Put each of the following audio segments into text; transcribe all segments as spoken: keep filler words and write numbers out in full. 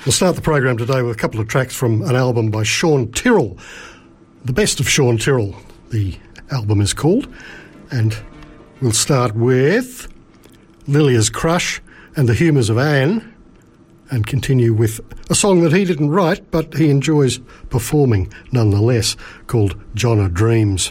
We'll start the program today with a couple of tracks from an album by Sean Tyrrell. The Best of Sean Tyrrell, the album is called. And we'll start with Lilia's Crush and the Humours of Anne, and continue with a song that he didn't write, but he enjoys performing nonetheless, called John O' Dreams.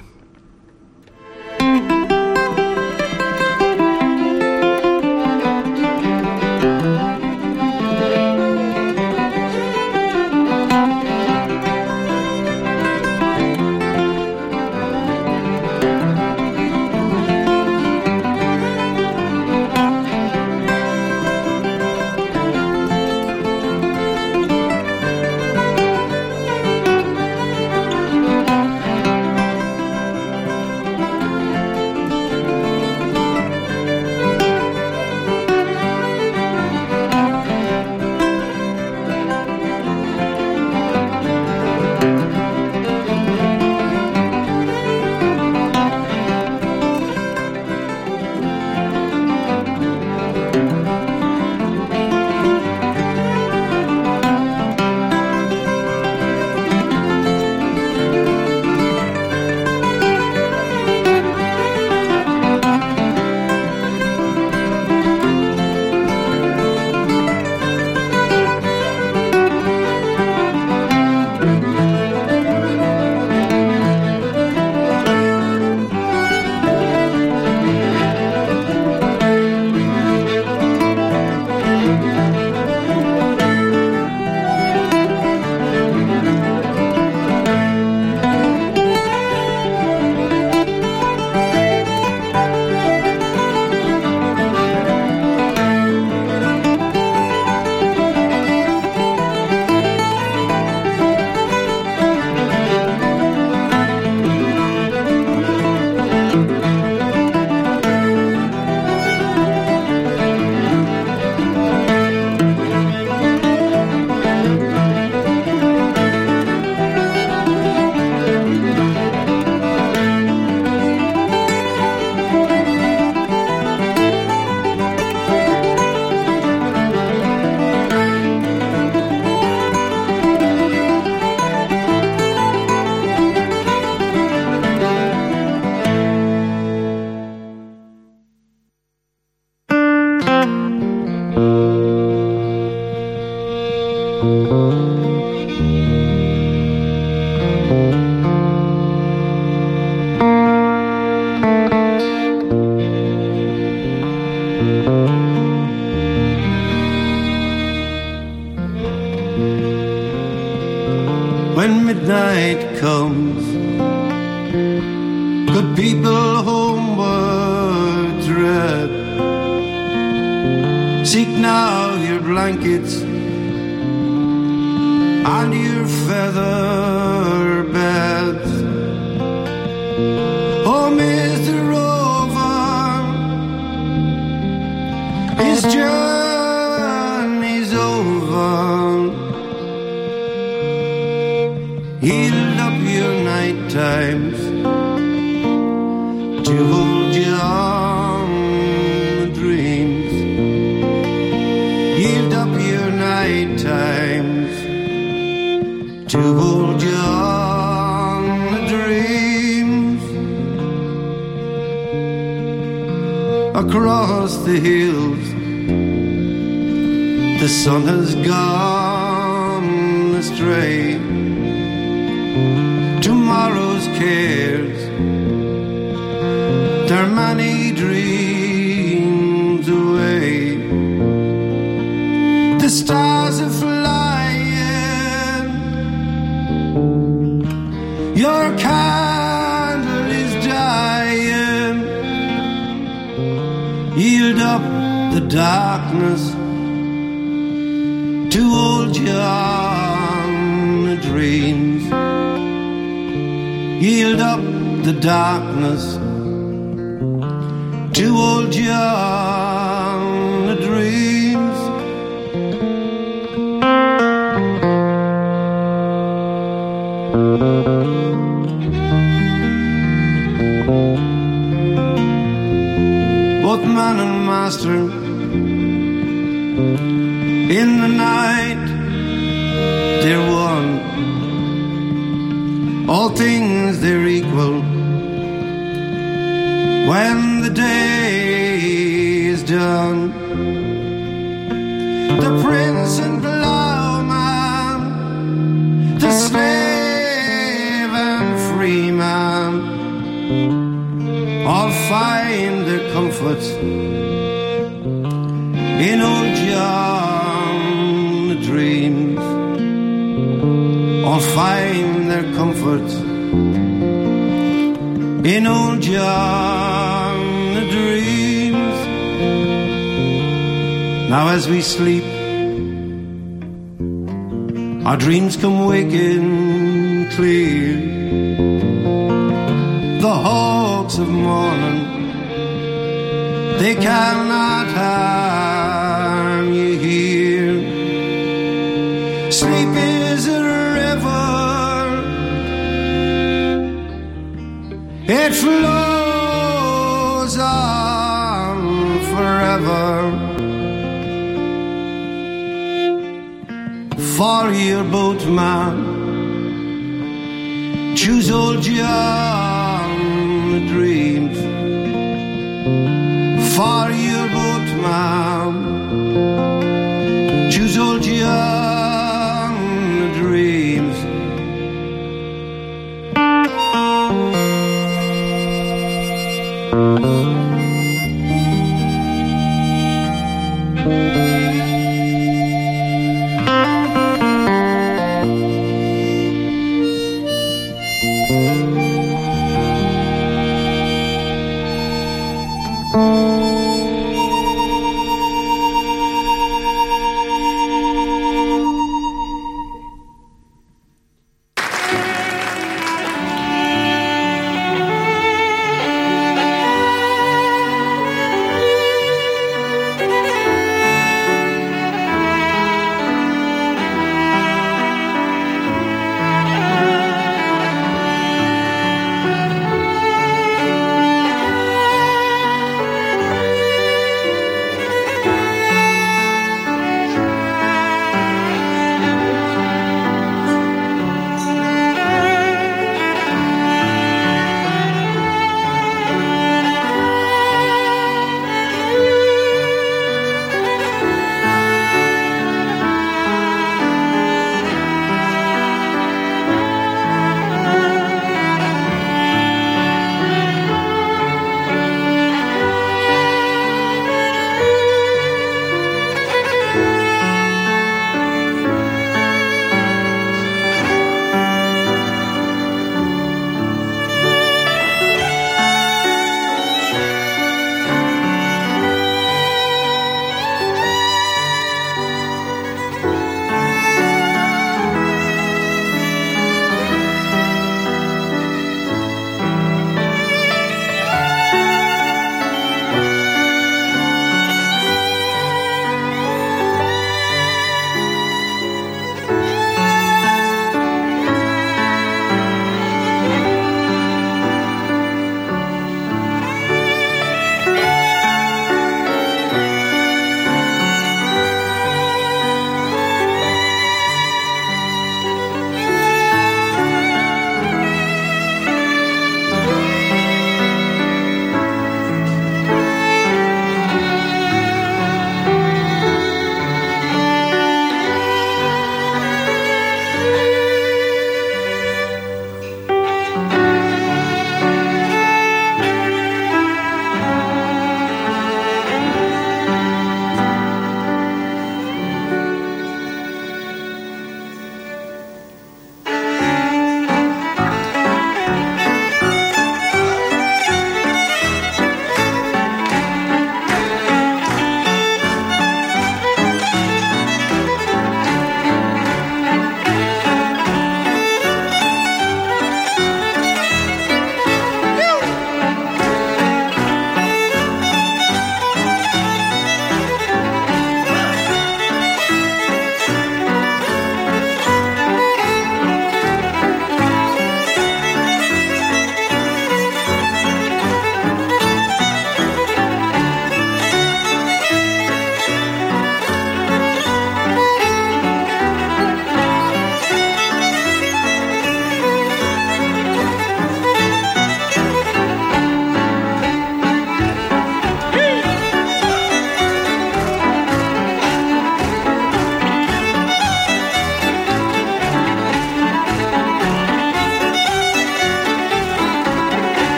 When midnight comes, good people homeward tread. Seek now your blankets and your feather beds. Oh, Mister Rover, his journey's over. Yield up your night times to hold you on the dreams. Yield up your night times to hold you on the dreams. Across the hills the sun has gone astray. Tomorrow's cares, there are many dreams away. The stars are flying, your candle is dying. Yield up the darkness to hold you on the dreams. Yield up the darkness to hold you on the dreams. Both man and master in the night they're one. All things they're equal. When the day is done, the prince and plowman, the slave and free man, all find their comfort in old John the dreams. All find their comfort in old John the dreams. Now as we sleep, our dreams come waking clear. The hawks of morning, they cannot harm you here. Sleep is a river, it flows on forever. For your boatman, choose old John the dreams. For your boatman, choose old John the dreams.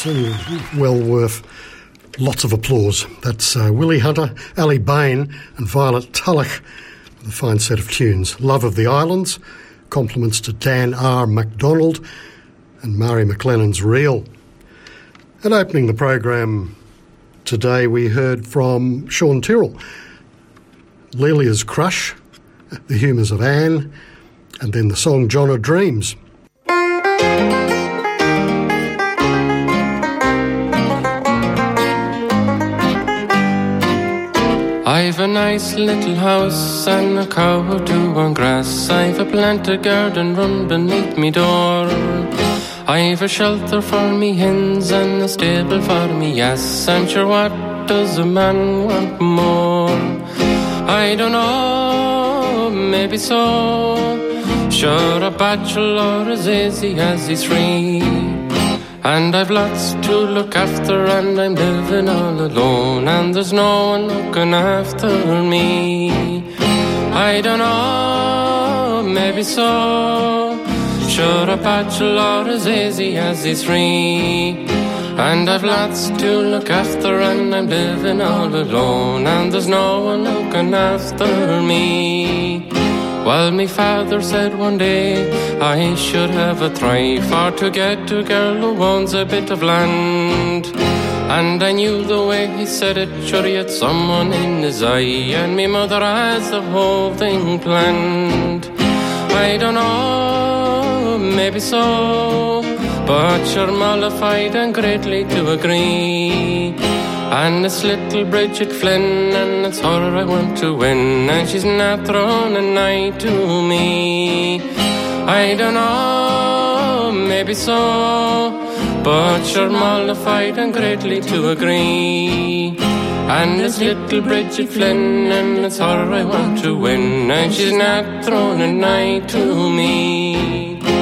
Yes, and well worth lots of applause. That's uh, Willie Hunter, Ali Bain and Violet Tulloch with a fine set of tunes. Love of the Islands, compliments to Dan R. MacDonald and Mari McLennan's Reel. And opening the program today, we heard from Sean Tyrrell, Lelia's Crush, The Humours of Anne, and then the song John o' Dreams. I've a nice little house and a cow or two on grass. I've a planted garden run beneath me door. I've a shelter for me hens and a stable for me ass. And sure, what does a man want more? I don't know, maybe so. Sure, a bachelor is easy as he's free. And I've lots to look after and I'm living all alone. And there's no one looking after me. I don't know, maybe so. Sure, a bachelor is easy as he's free. And I've lots to look after and I'm living all alone. And there's no one looking after me. Well, me father said one day I should have a try for to get a girl who owns a bit of land. And I knew the way he said it, sure he had someone in his eye. And me mother has the whole thing planned. I don't know, maybe so, but sure mollified and greatly to agree. And it's little Bridget Flynn, and it's her I want to win. And she's not thrown an eye to me. I don't know, maybe so, but sure mollified and greatly to agree. And it's little Bridget Flynn, and it's her I want to win. And she's not thrown an eye to me.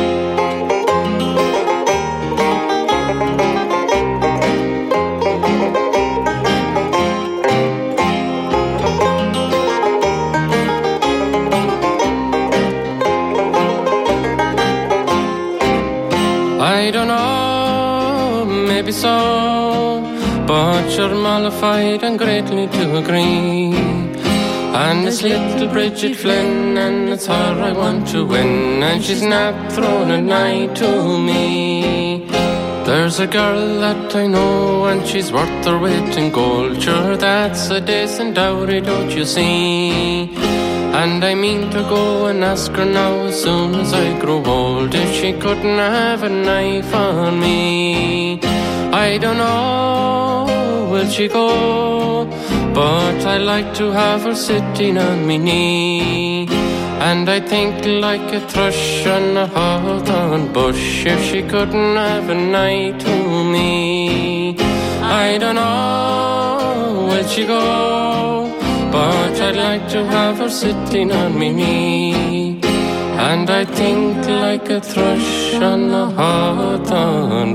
I don't know, maybe so, but you're mollified and greatly to agree. And it's little Bridget Flynn, and it's her I want to win. And she's not thrown an eye to me. There's a girl that I know, and she's worth her weight in gold. Sure, that's a decent dowry, don't you see? And I mean to go and ask her now as soon as I grow old if she couldn't have a knife on me. I don't know, will she go? But I like to have her sitting on me knee. And I think like a thrush on a hawthorn bush if she couldn't have a knife to me. I don't know, will she go? But I'd like to have her sitting on me knee. And I think like a thrush on a hawthorn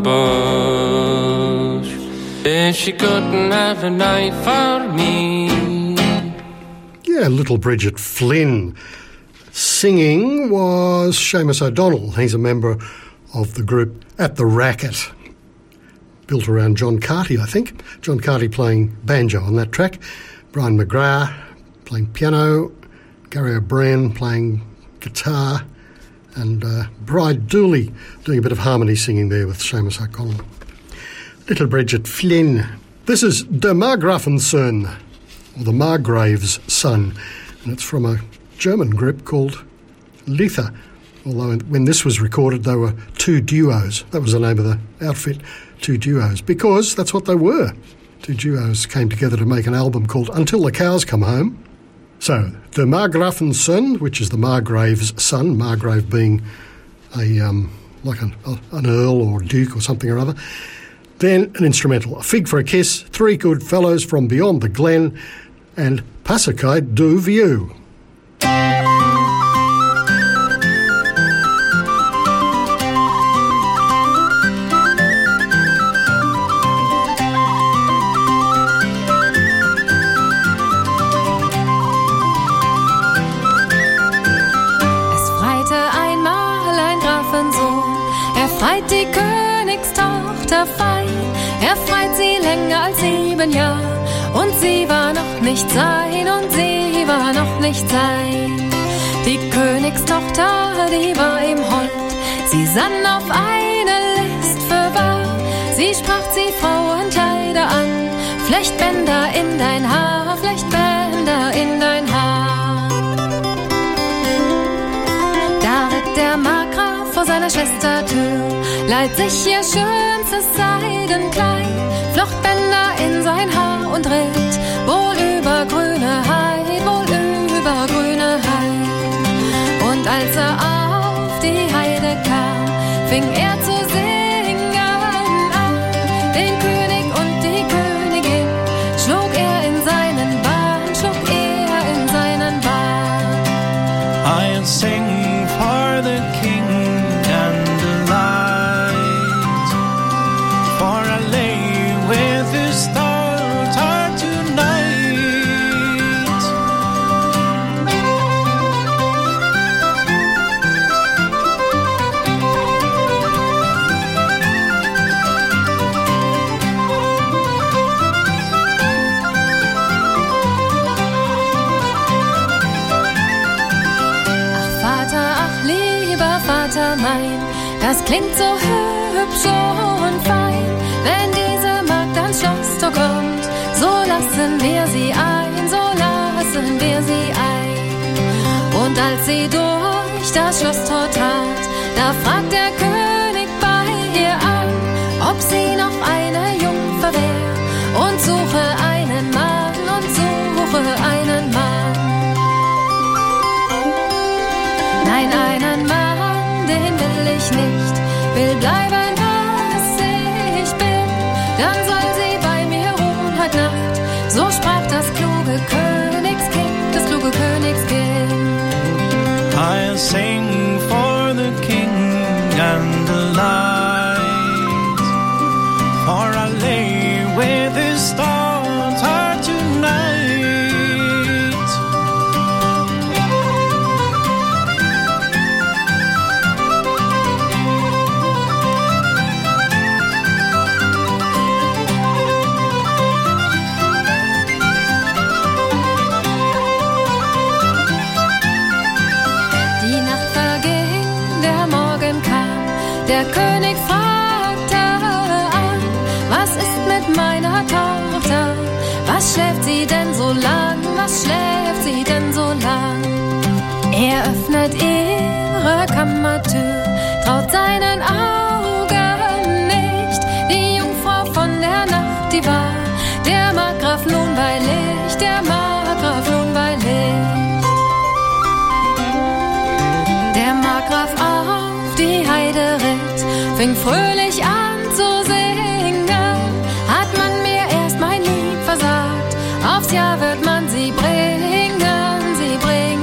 bush if she couldn't have a knife for me. Yeah, little Bridget Flynn. Singing was Seamus O'Donnell. He's a member of the group At the Racket, built around John Carty, I think. John Carty playing banjo on that track. Brian McGrath playing piano, Gary O'Brien playing guitar, and uh, Bride Dooley doing a bit of harmony singing there with Seamus O'Connell. Little Bridget Flynn. This is De Margraven's Son, or the Margrave's Son, and it's from a German group called Letha, although when this was recorded they were two duos. That was the name of the outfit, two duos, because that's what they were. Two duos came together to make an album called Until the Cows Come Home. So, De Margraven's Son, which is the Margrave's son, Margrave being a um, like an, an earl or duke or something or other. Then an instrumental, A Fig for a Kiss, Three Good Fellows from Beyond the Glen, and Passakai du Vieux. Freit die Königstochter fein, sieben Jahr und sie war noch nicht sein und sie war noch nicht sein. Die Königstochter, die war ihm hold, sie sann auf eine List fürwahr. Sie sprach sie Frauenkleider an, Flechtbänder in dein Haar, Flechtbänder in dein Haar. Da ritt der Markgraf vor seiner Schwester Tür, leiht sich ihr schönstes Seidenkleid, flocht Bänder in sein Haar und ritt wohl über grüne Heid, wohl über grüne Heid. Und als er auf die Heide kam, fing er zu singen an. Den König und die Königin schlug er in seinen Bann, schlug er in seinen Bann. I'll sing for the king and the light, for I lay with his daughter tonight. Vater mein, das klingt so hübsch und fein, wenn diese Magd ans Schlosstor kommt, so lassen wir sie ein, so lassen wir sie ein. Und als sie durch das Schlosstor trat, da fragt der König bei ihr an, ob sie noch eine Jungfer wär, und suche einen Mann, und suche einen Mann. Nein, einen Mann, den will ich nicht, will bleiben, was ich bin, dann soll sie bei mir ruhen heut Nacht, so sprach das kluge Königskind, das kluge Königskind. I'll sing for the king and the light, for I lay with his daughter tonight. Der König fragte an, was ist mit meiner Tochter? Was schläft sie denn so lang? Was schläft sie denn so lang? Er öffnet ihre Kammertür, traut seinen Augen nicht. Die Jungfrau von der Nacht, die war der Markgraf nun bei Licht, der Markgraf nun bei Licht. Der Markgraf auf die Heide ritt, fing fröhlich an zu singen. Hat man mir erst mein Lieb versagt, aufs Jahr wird man sie bringen, sie bringen.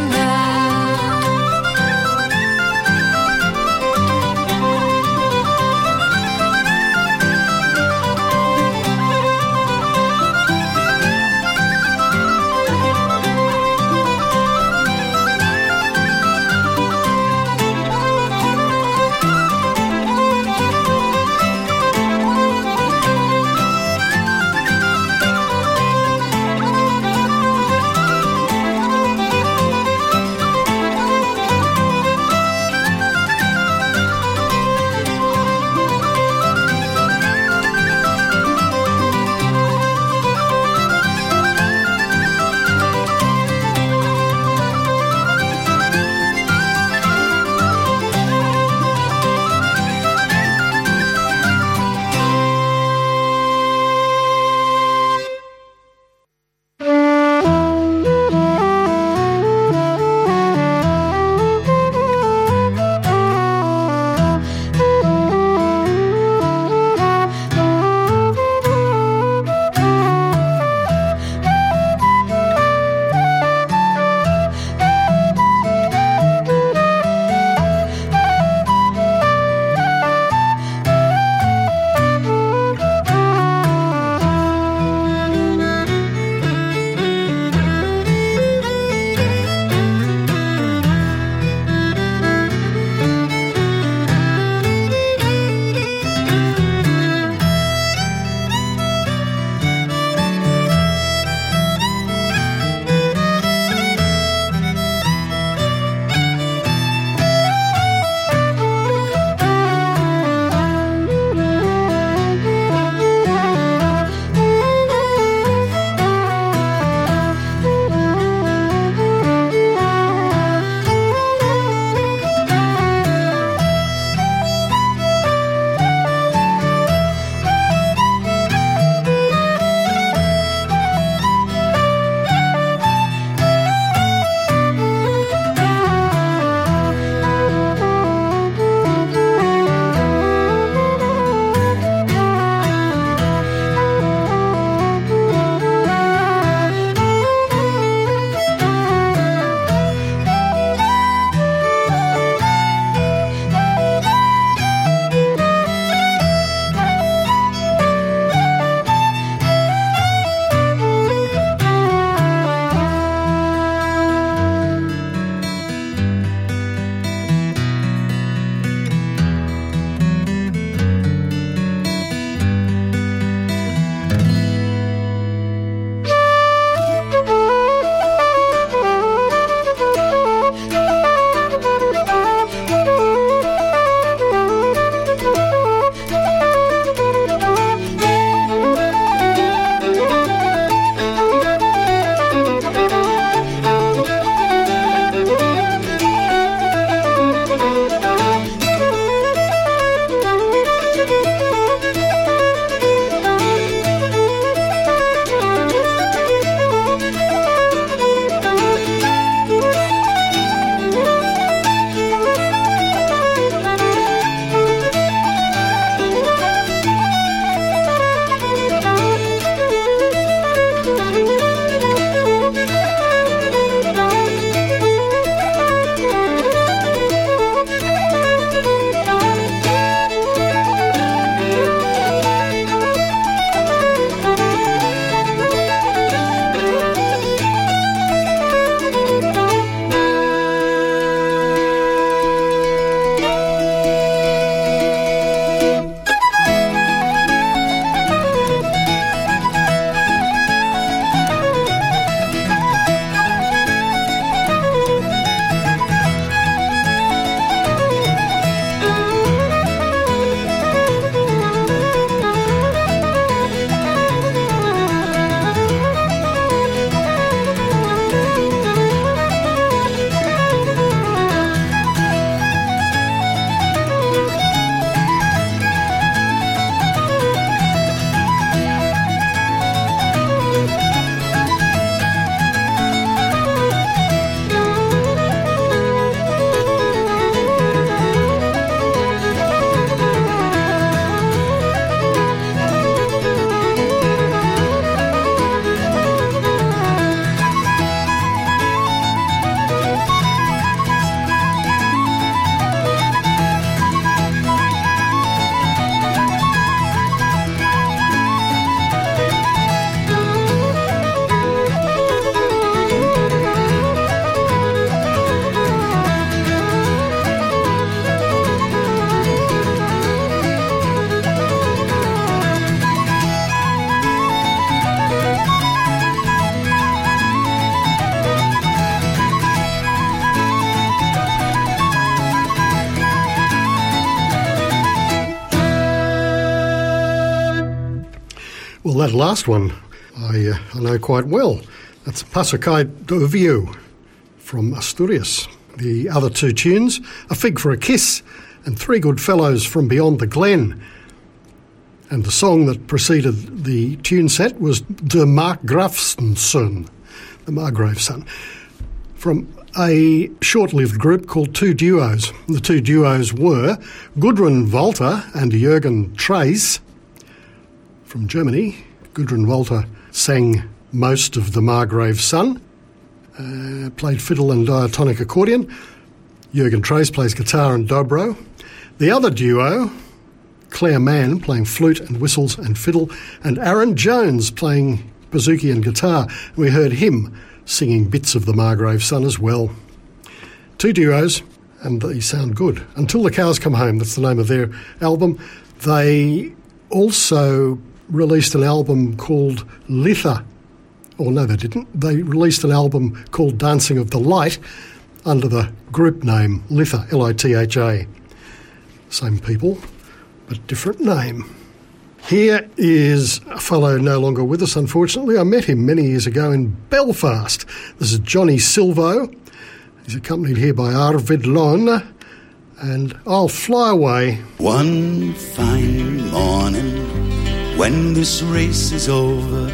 that last one I, uh, I know quite well. That's Paso Calle do Viu from Asturias. The other two tunes, A Fig for a Kiss and Three Good Fellows from Beyond the Glen. And the song that preceded the tune set was De Markgrafsson, the Margrave Son, from a short-lived group called Two Duos. The two duos were Gudrun Walter and Jürgen Treis from Germany. Gudrun Walter sang most of the Margrave Son, uh, played fiddle and diatonic accordion. Jürgen Treis plays guitar and dobro. The other duo, Claire Mann playing flute and whistles and fiddle, and Aaron Jones playing bouzouki and guitar. We heard him singing bits of the Margrave Son as well. Two duos, and they sound good. Until the Cows Come Home, that's the name of their album. They also released an album called Litha. Or no, they didn't. They released an album called Dancing of the Light under the group name Litha, L I T H A. Same people, but different name. Here is a fellow no longer with us, unfortunately. I met him many years ago in Belfast. This is Johnny Silvo. He's accompanied here by Arvid Lone, and I'll Fly Away. One fine morning, when this race is over,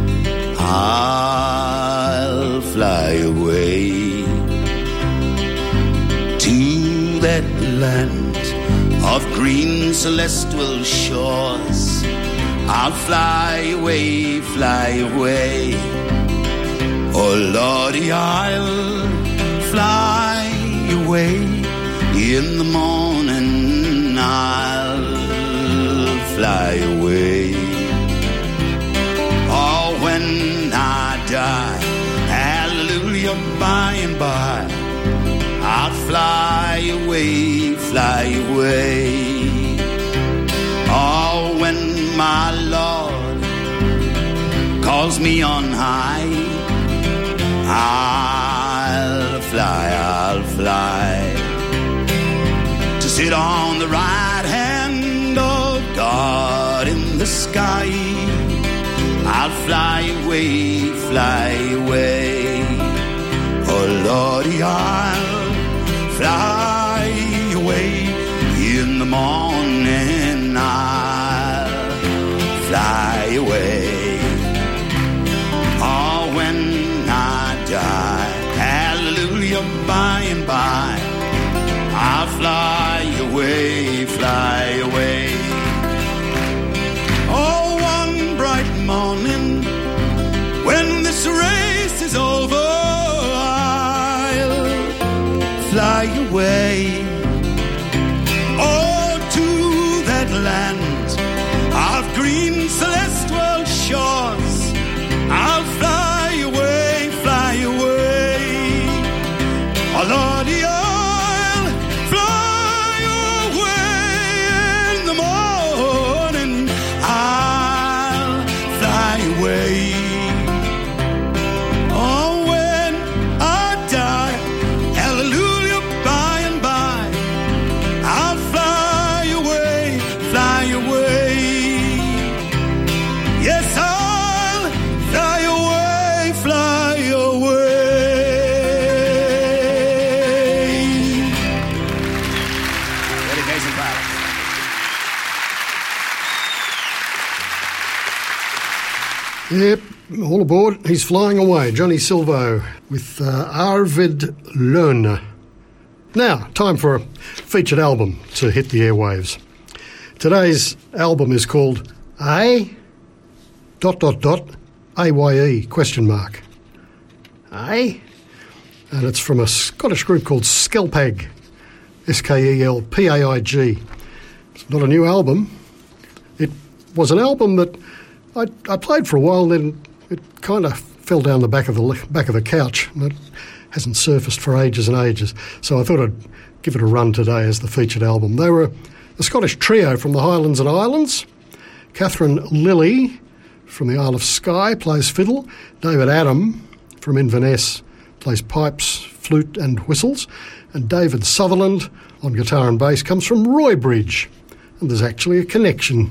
I'll fly away to that land of green celestial shores. I'll fly away, fly away. Oh Lordy, I'll fly away. In the morning I'll fly away. Oh, when I die, hallelujah, by and by, I'll fly away, fly away. Oh, when my Lord calls me on high, I'll fly, I'll fly to sit on the right hand of God in the sky. I'll fly away, fly away. Oh Lordy, I'll fly away. In the morning I'll fly away. Oh, when I die, hallelujah, by and by, I'll fly away, fly away. Oh, one bright morning, when this race is over, I'll fly away. Oh, to that land of green celestial shores, I'll fly away, fly away. Oh, Lordy, I'll fly away. In the morning I'll fly away. Oh, when I die, hallelujah, by and by, I'll fly away, fly away. Yes, I'll fly away, fly away. Dedication Pilot. Yep, all aboard. He's flying away. Johnny Silvo with uh, Arvid Lone. Now, time for a featured album to hit the airwaves. Today's album is called A dot dot dot A Y E question mark. A? And it's from a Scottish group called Skelpag. S K E L P A I G. It's not a new album. It was an album that I, I played for a while, then it kind of fell down the back of the back of the couch, and it hasn't surfaced for ages and ages. So I thought I'd give it a run today as the featured album. They were a, a Scottish trio from the Highlands and Islands. Catherine Lilly from the Isle of Skye plays fiddle. David Adam from Inverness plays pipes, flute and whistles. And David Sutherland on guitar and bass comes from Roybridge. And there's actually a connection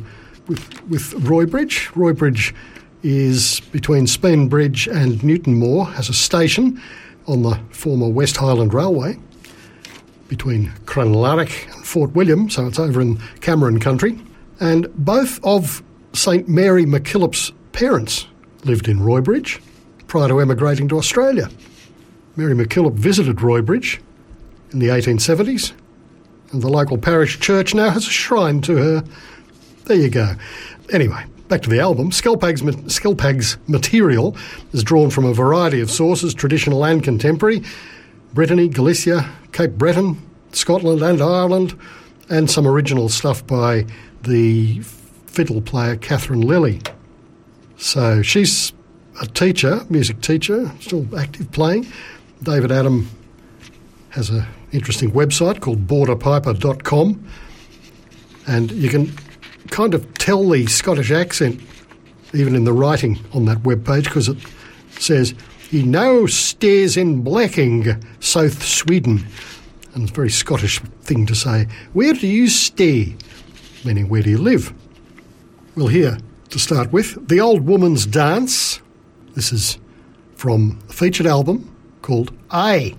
with, with Roybridge. Roybridge is between Speen Bridge and Newton Moor, has a station on the former West Highland Railway between Cranlarrick and Fort William, so it's over in Cameron country. And both of Saint Mary MacKillop's parents lived in Roybridge prior to emigrating to Australia. Mary MacKillop visited Roybridge in the eighteen seventies, and the local parish church now has a shrine to her. There you go. Anyway, back to the album. Skelpag's, Skelpag's material is drawn from a variety of sources, traditional and contemporary, Brittany, Galicia, Cape Breton, Scotland and Ireland, and some original stuff by the fiddle player Catherine Lilly. So she's a teacher, music teacher, still active playing. David Adam has an interesting website called border piper dot com, and you can kind of tell the Scottish accent even in the writing on that webpage, because it says, "He now stays in Blacking, South Sweden." And it's a very Scottish thing to say, "Where do you stay?" Meaning, where do you live? We'll hear, to start with, The Old Woman's Dance. This is from a featured album called Aye.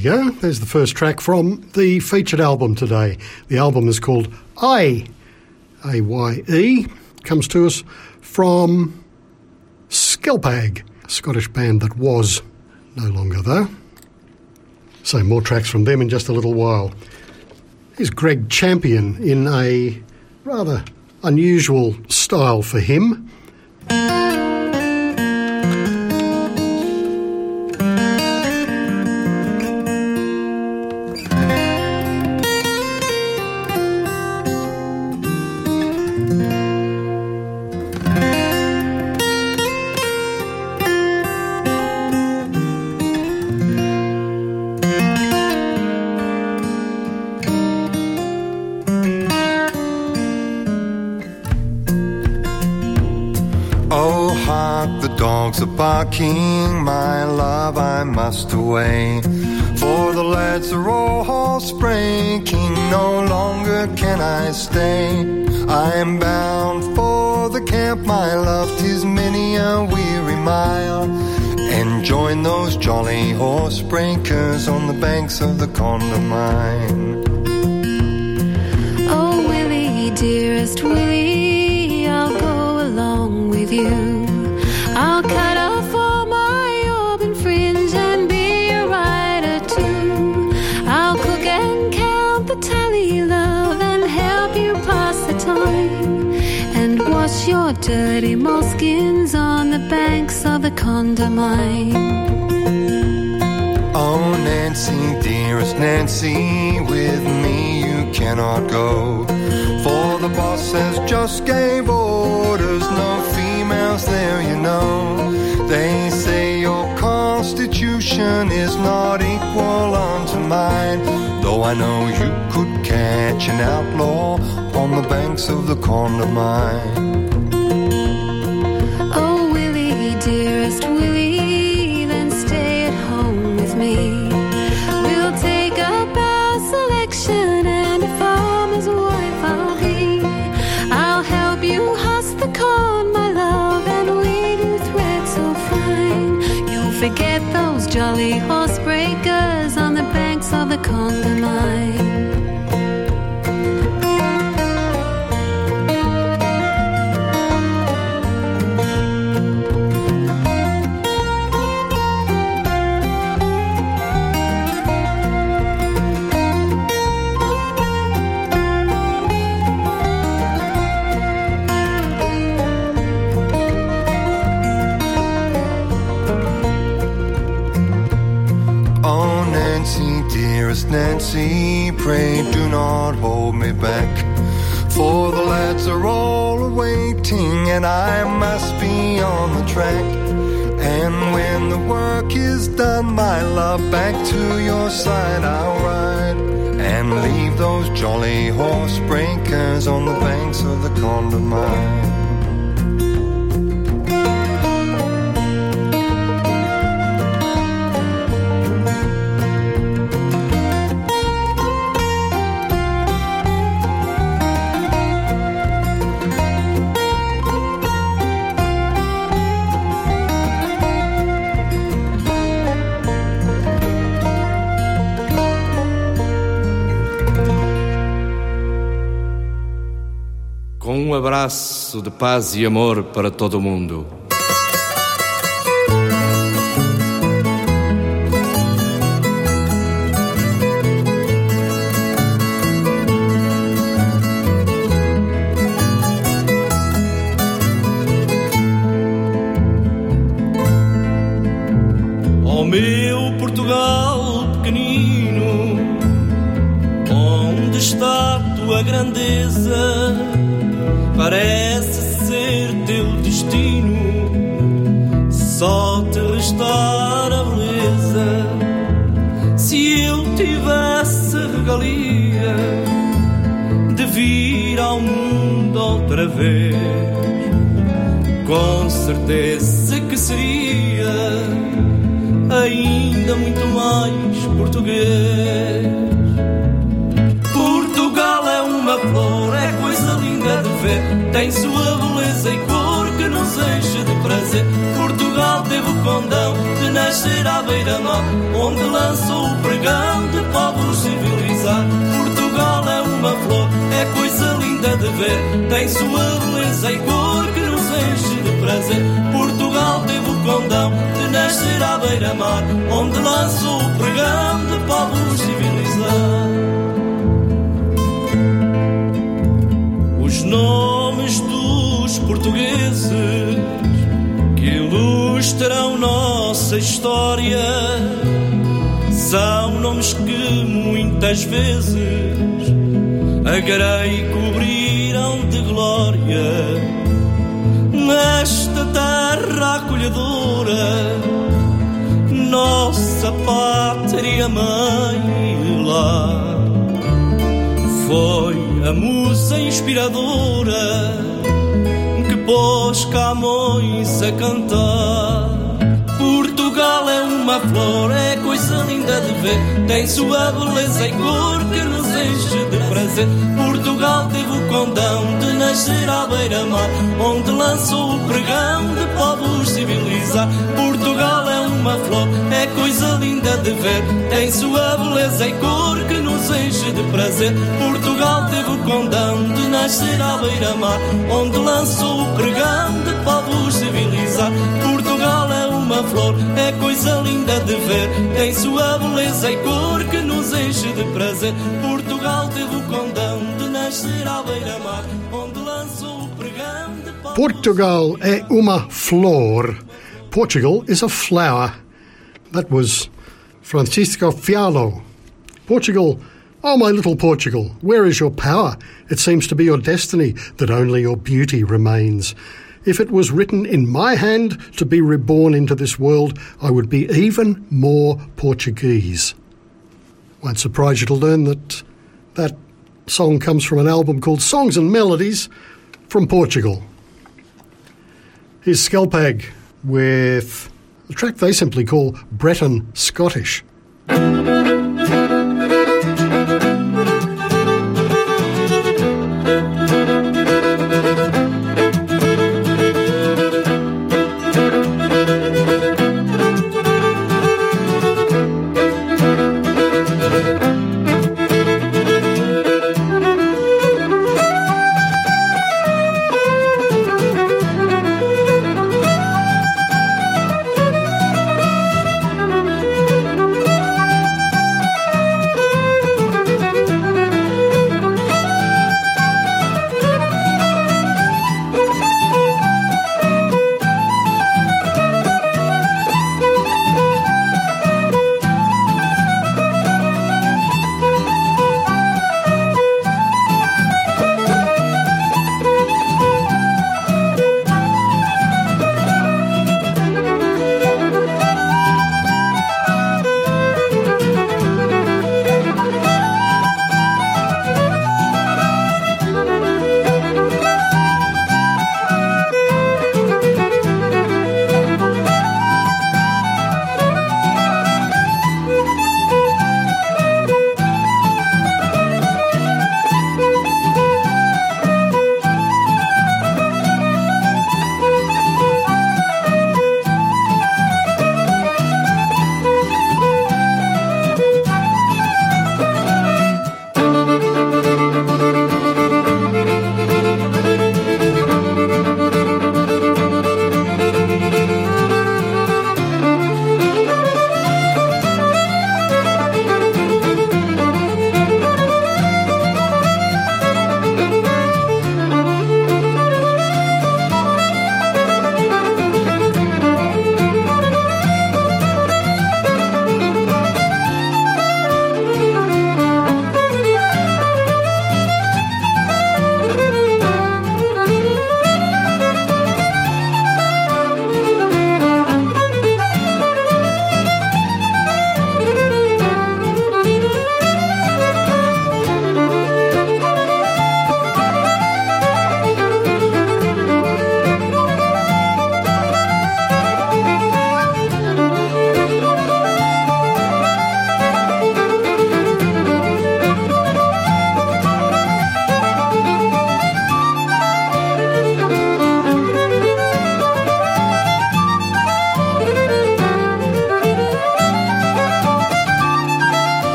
we go. There's the first track from the featured album today. The album is called Aye, A Y E. Comes to us from Skelpag, a Scottish band that was, no longer though. So more tracks from them in just a little while. Here's Greg Champion in a rather unusual style for him. Barking, my love, I must away, for the lads are all horse breaking, no longer can I stay. I am bound for the camp, my love, 'tis many a weary mile, and join those jolly horse breakers on the banks of the Condamine. Oh, Willie, dearest Willie, I'll go along with you. I'll cut off all my auburn fringe and be a rider too. I'll cook and count the tally, love, and help you pass the time, and wash your dirty moleskins on the banks of the Condamine. Oh, Nancy, dearest Nancy, with me you cannot go, for the boss has just gave orders, no females there, you know. They say your constitution is not equal unto mine, though I know you could catch an outlaw on the banks of the Condamine. Oh, Willie, dearest Willie, then stay at home with me. We'll take up our selection, and a farmer's wife I'll be. I'll help you husk the corn, my love, and weave you thread so fine. You'll forget those jolly horse breakers on the banks of the Condamine. Nancy, pray do not hold me back, for the lads are all awaiting, and I must be on the track. And when the work is done, my love, back to your side I'll ride, and leave those jolly horse breakers on the banks of the Condamine. Um abraço de paz e amor para todo o mundo. Oh, meu Portugal pequenino, onde está tua grandeza? Parece ser teu destino só te restar a beleza. Se eu tivesse regalia de vir ao mundo outra vez, com certeza que seria ainda muito mais português. Portugal é uma flor, é coisa linda de ver, tem sua beleza e cor que nos enche de prazer. Portugal teve o condão de nascer à beira-mar, onde lançou o pregão de povos civilizar. Portugal é uma flor, é coisa linda de ver, tem sua beleza e cor que nos enche de prazer. Portugal teve o condão de nascer à beira-mar, onde lançou o pregão de povos civilizar. Os nomes dos portugueses que ilustram nossa história são nomes que muitas vezes a grei cobriram de glória. Nesta terra acolhedora, nossa pátria mãe lá, foi a musa inspiradora que pôs Camões a cantar. Portugal é uma flor, é coisa linda de ver, tem sua beleza e cor que nos enche de prazer. Portugal teve o condão de nascer à beira-mar, onde lançou o pregão de povos civilizar. Portugal é uma flor, é coisa linda de ver, tem sua beleza e cor que nos enche de prazer. Portugal teve o condão de nascer à beira-mar, onde lançou o pregão de povos civilizar. Portugal é uma flor, é coisa linda de ver, tem sua beleza e cor que nos enche de prazer. Portugal teve o condão de nascer à beira-mar, onde lançou o pregão de povos... Portugal é uma flor. Portugal is a flower. That was Francisco Fialo. Portugal, oh my little Portugal, where is your power? It seems to be your destiny that only your beauty remains. If it was written in my hand to be reborn into this world, I would be even more Portuguese. Won't surprise you to learn that that song comes from an album called Songs and Melodies from Portugal. Here's Skelpag with a track they simply call Breton Scottish.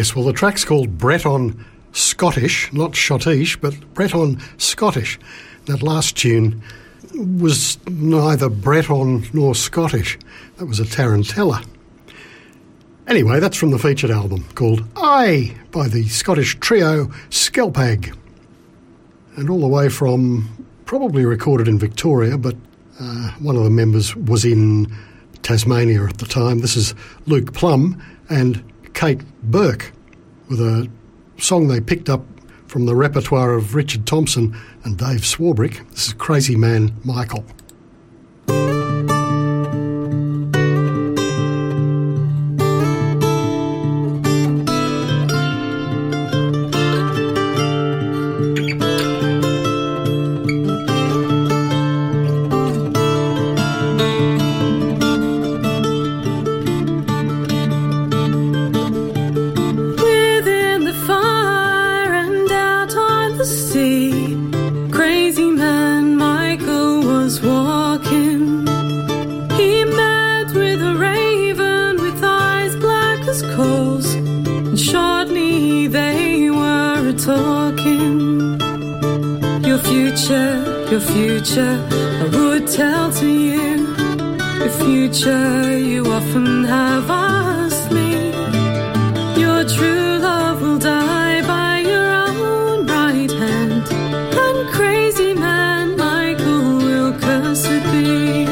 Yes, well, the track's called Breton Scottish, not Schottish, but Breton Scottish. That last tune was neither Breton nor Scottish. That was a tarantella. Anyway, that's from the featured album called Aye by the Scottish trio Skelpag. And all the way from, probably recorded in Victoria, but uh, one of the members was in Tasmania at the time. This is Luke Plum and Kate Burke with a song they picked up from the repertoire of Richard Thompson and Dave Swarbrick. This is Crazy Man Michael. Your future, I would tell to you. Your future, you often have asked me. Your true love will die by your own right hand, and crazy man Michael will cursed be.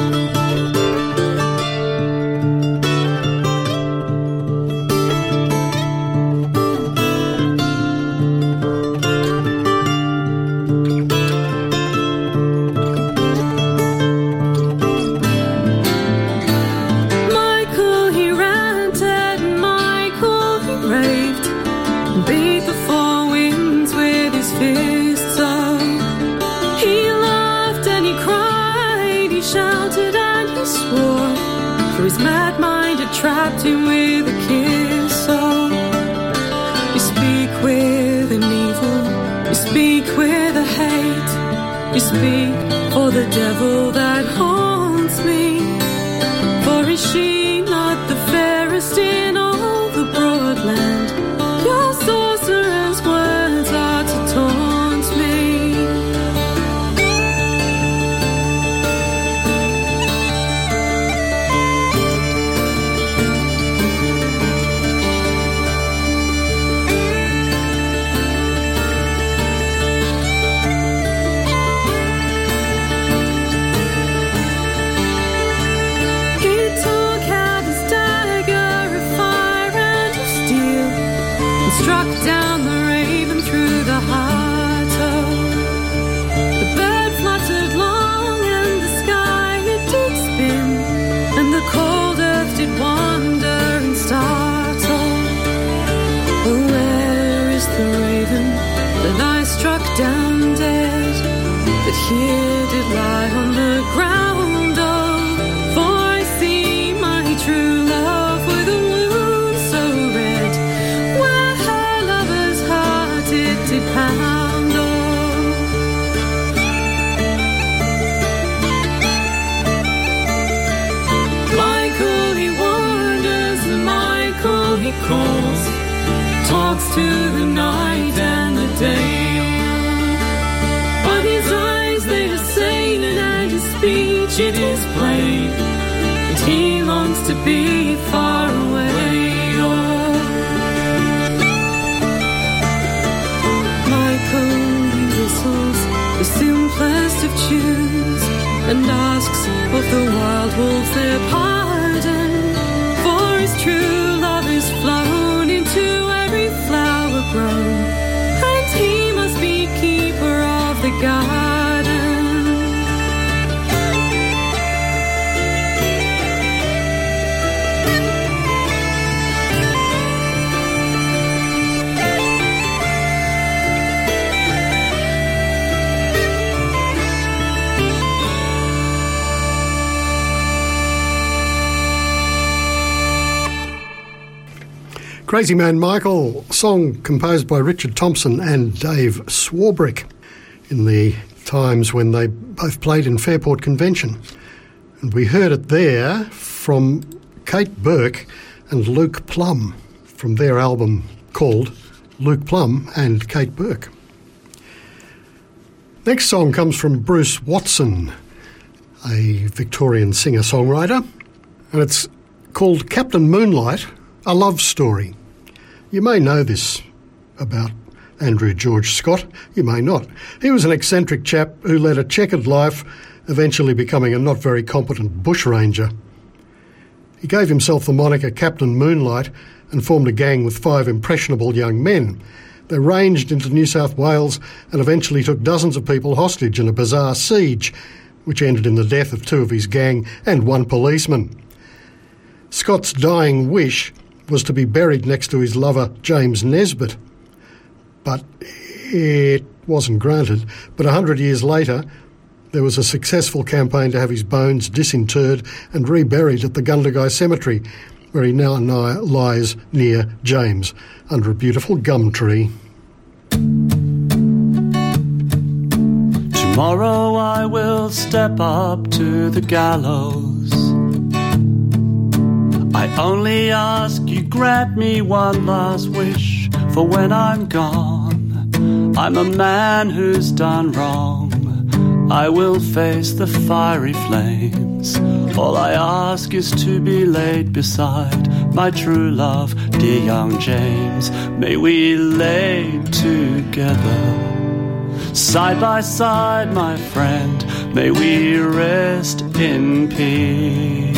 Trapped him with a kiss. Oh, you speak with an evil, you speak with a hate, you speak for the devil that haunts me. For is she not the fairest in all the broad land? Your sorcerer's words are to taunt me. Down dead, that here did lie on the ground. Oh, for I see my true love with a wound so red, where her lover's heart it did pound. Oh, Michael he wanders, Michael he calls, talks to the night and the day. Speech, it is plain that he longs to be far away. Oh, Michael he whistles the simplest of tunes and asks of the wild wolves their pardon, for his true love is flown into every flower grown, and he must be keeper of the garden. Crazy Man Michael, song composed by Richard Thompson and Dave Swarbrick in the times when they both played in Fairport Convention. And we heard it there from Kate Burke and Luke Plum from their album called Luke Plum and Kate Burke. Next song comes from Bruce Watson, a Victorian singer-songwriter, and it's called Captain Moonlight, A Love Story. You may know this about Andrew George Scott, you may not. He was an eccentric chap who led a checkered life, eventually becoming a not very competent bushranger. He gave himself the moniker Captain Moonlight and formed a gang with five impressionable young men. They ranged into New South Wales and eventually took dozens of people hostage in a bizarre siege, which ended in the death of two of his gang and one policeman. Scott's dying wish was to be buried next to his lover James Nesbitt, but it wasn't granted. But a hundred years later, there was a successful campaign to have his bones disinterred and reburied at the Gundagai Cemetery, where he now lies near James, under a beautiful gum tree. Tomorrow I will step up to the gallows. I only ask you grant me one last wish, for when I'm gone, I'm a man who's done wrong. I will face the fiery flames. All I ask is to be laid beside my true love, dear young James. May we lay together, side by side, my friend. May we rest in peace.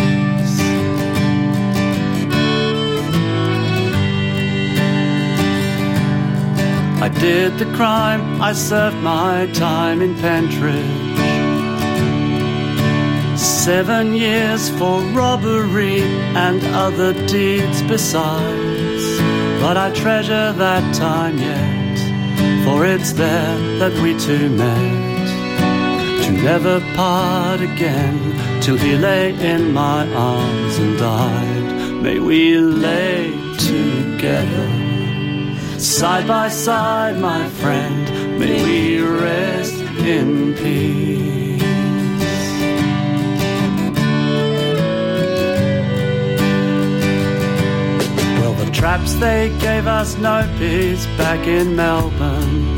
I did the crime, I served my time in Pentridge. Seven years for robbery and other deeds besides. But I treasure that time yet, for it's there that we two met, to never part again, till he lay in my arms and died. May we lay together, side by side, my friend. May we rest in peace. Well, the traps, they gave us no peace back in Melbourne.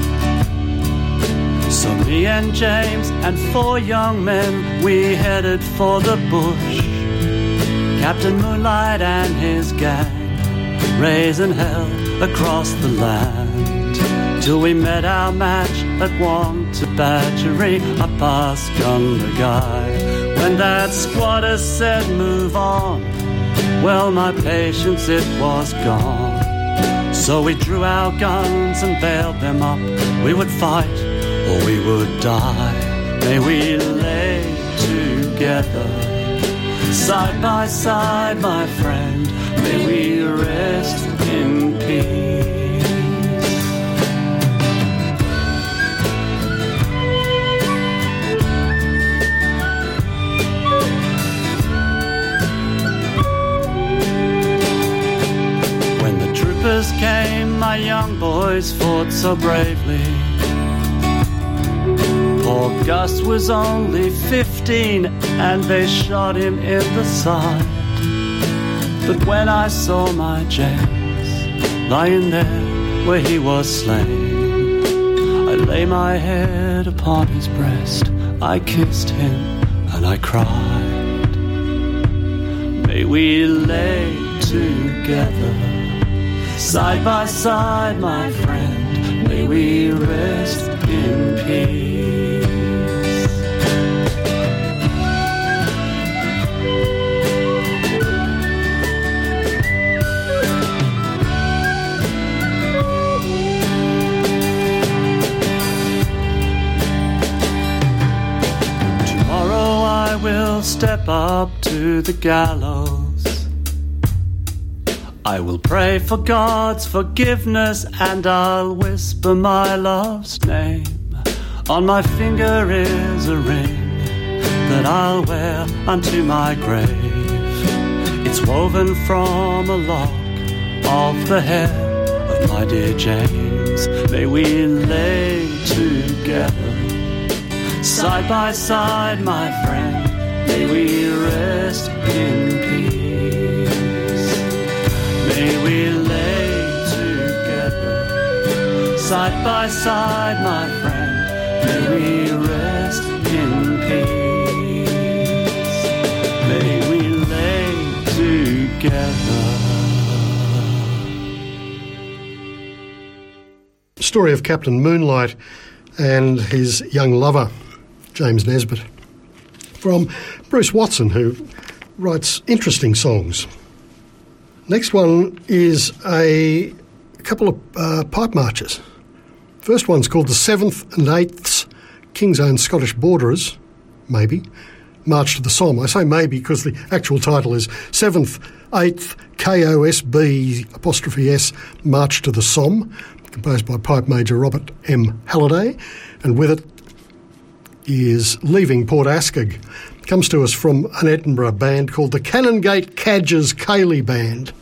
So me and James and four young men, we headed for the bush. Captain Moonlight and his gang, raising hell across the land, till we met our match at Wanta Badgery up past Gundagai. When that squatter said move on, well, my patience, it was gone. So we drew our guns and bailed them up. We would fight or we would die. May we lay together, side by side, my friend. May we rest in peace. When the troopers came, my young boys fought so bravely. Poor Gus was only fifteen and they shot him in the side. But when I saw my James lying there where he was slain, I lay my head upon his breast, I kissed him and I cried. May we lay together, side by side, my friend. May we rest in peace. Step up to the gallows. I will pray for God's forgiveness and I'll whisper my love's name. On my finger is a ring that I'll wear unto my grave. It's woven from a lock of the hair of my dear James. May we lay together, side by side, my friend. May we rest in peace. May we side by side, my friend. May we rest in peace. May we lay together. Story of Captain Moonlight and his young lover, James Nesbitt, from Bruce Watson, who writes interesting songs. Next one is a couple of uh, pipe marches. First one's called the seventh and eighth King's Own Scottish Borderers, maybe, March to the Somme. I say maybe because the actual title is seventh, eighth K O S B apostrophe S March to the Somme, composed by Pipe Major Robert M. Halliday, and with it is Leaving Port Askig. Comes to us from an Edinburgh band called the Canongate Cadgers Cayley Band.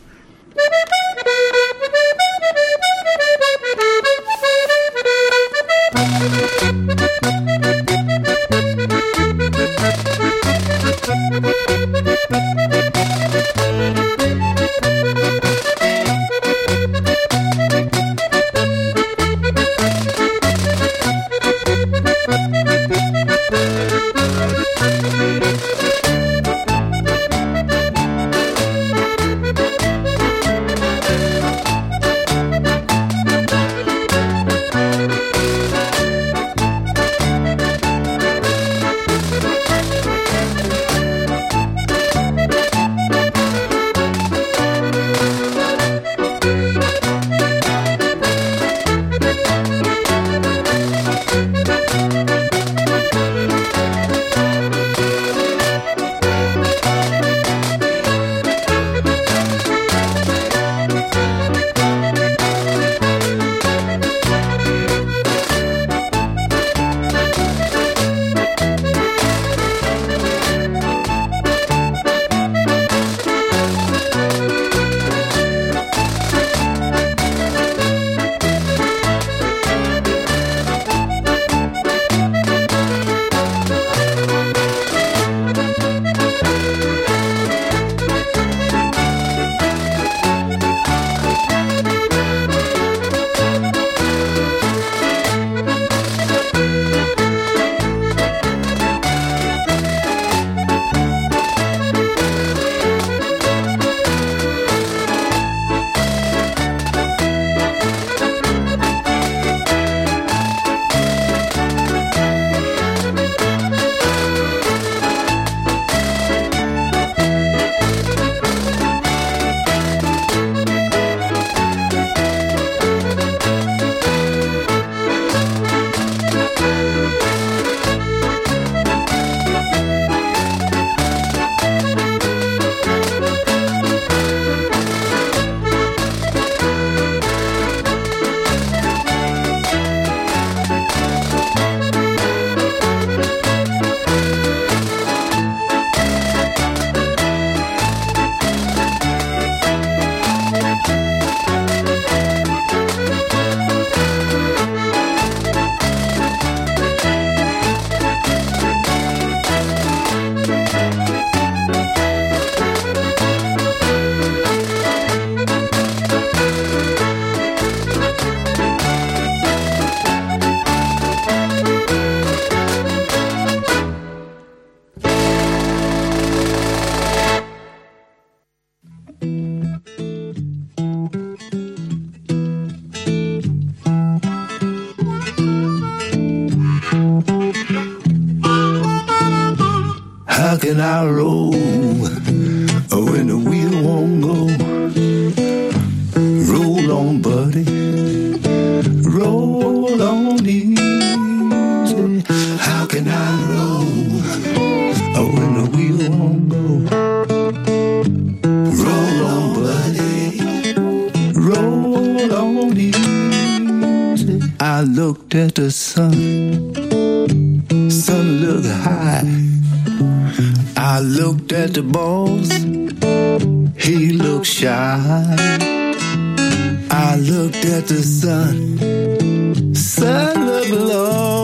How can I roll when the wheel won't go? Roll on, buddy, roll on easy. How can I roll when the wheel won't go? Roll on, buddy, roll on easy. I looked at the sun, sun looked high. I looked at the boss, he looked shy. I looked at the sun, sun looked low.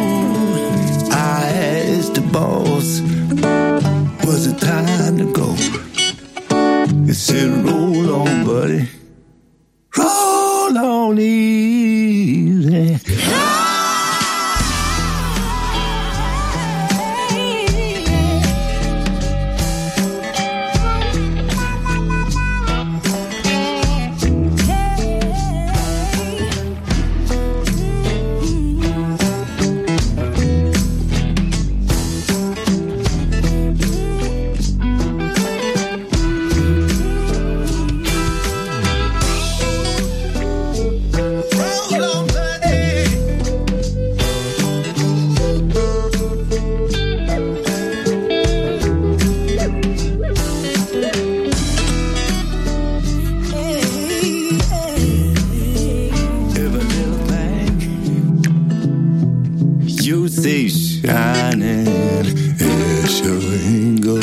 I asked the boss, was it time to go? He said, roll on, buddy, roll on easy. you see shining, yeah, sure ain't gold,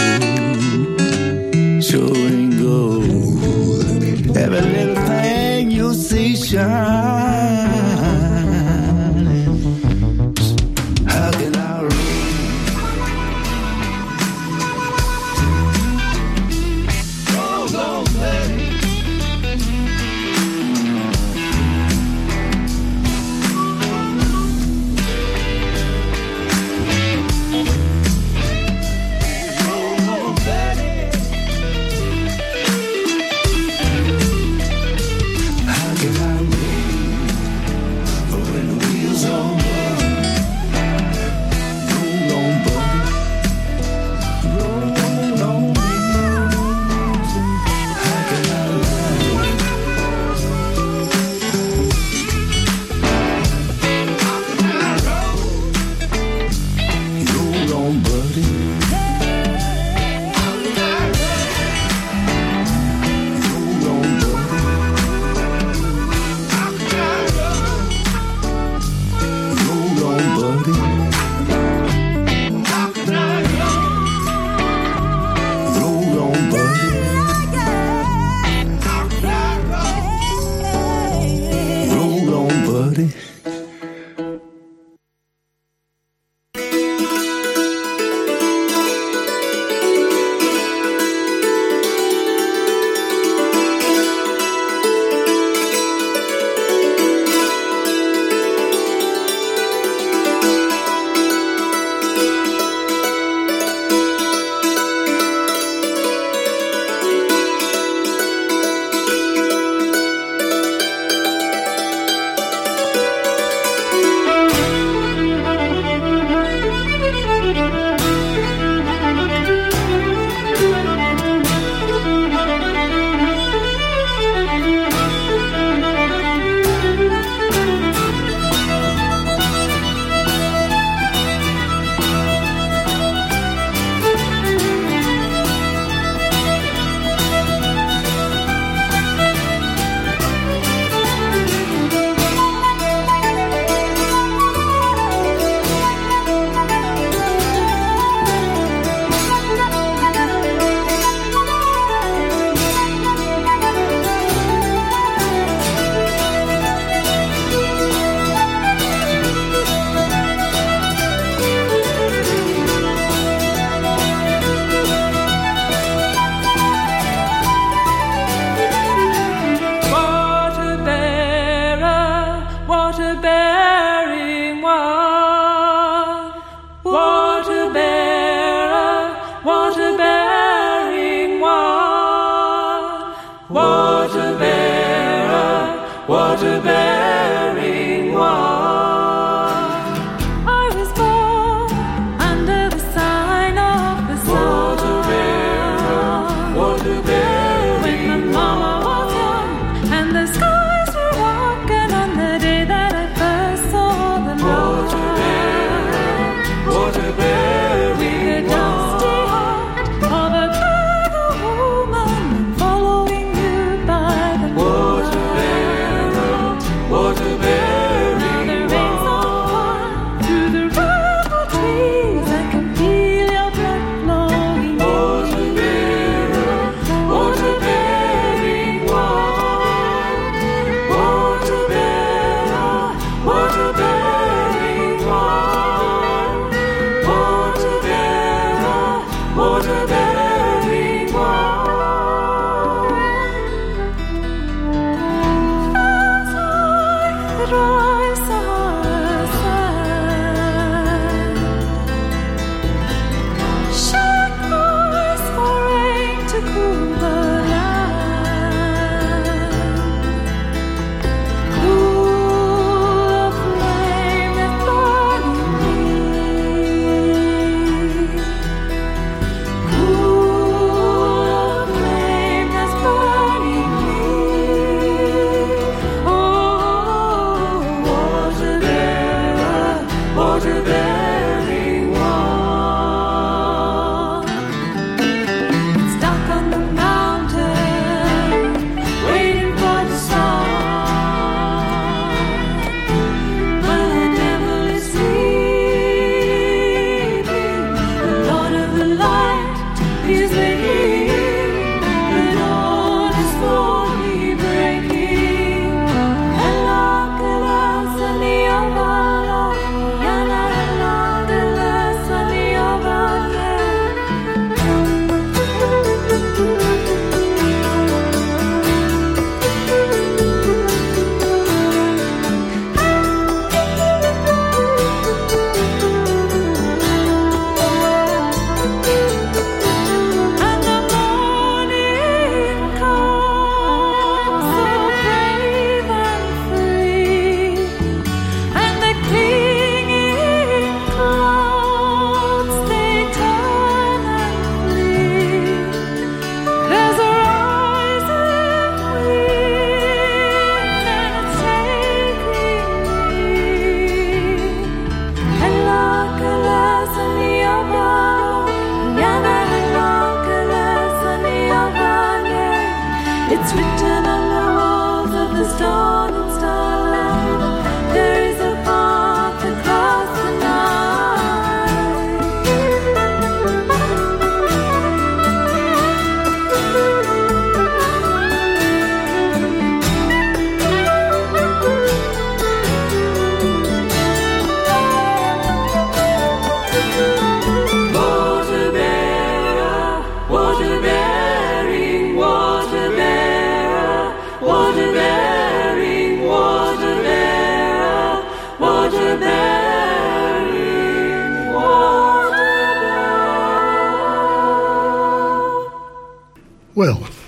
sure ain't gold. Every little thing you see shining. How can I roll? Roll on, baby.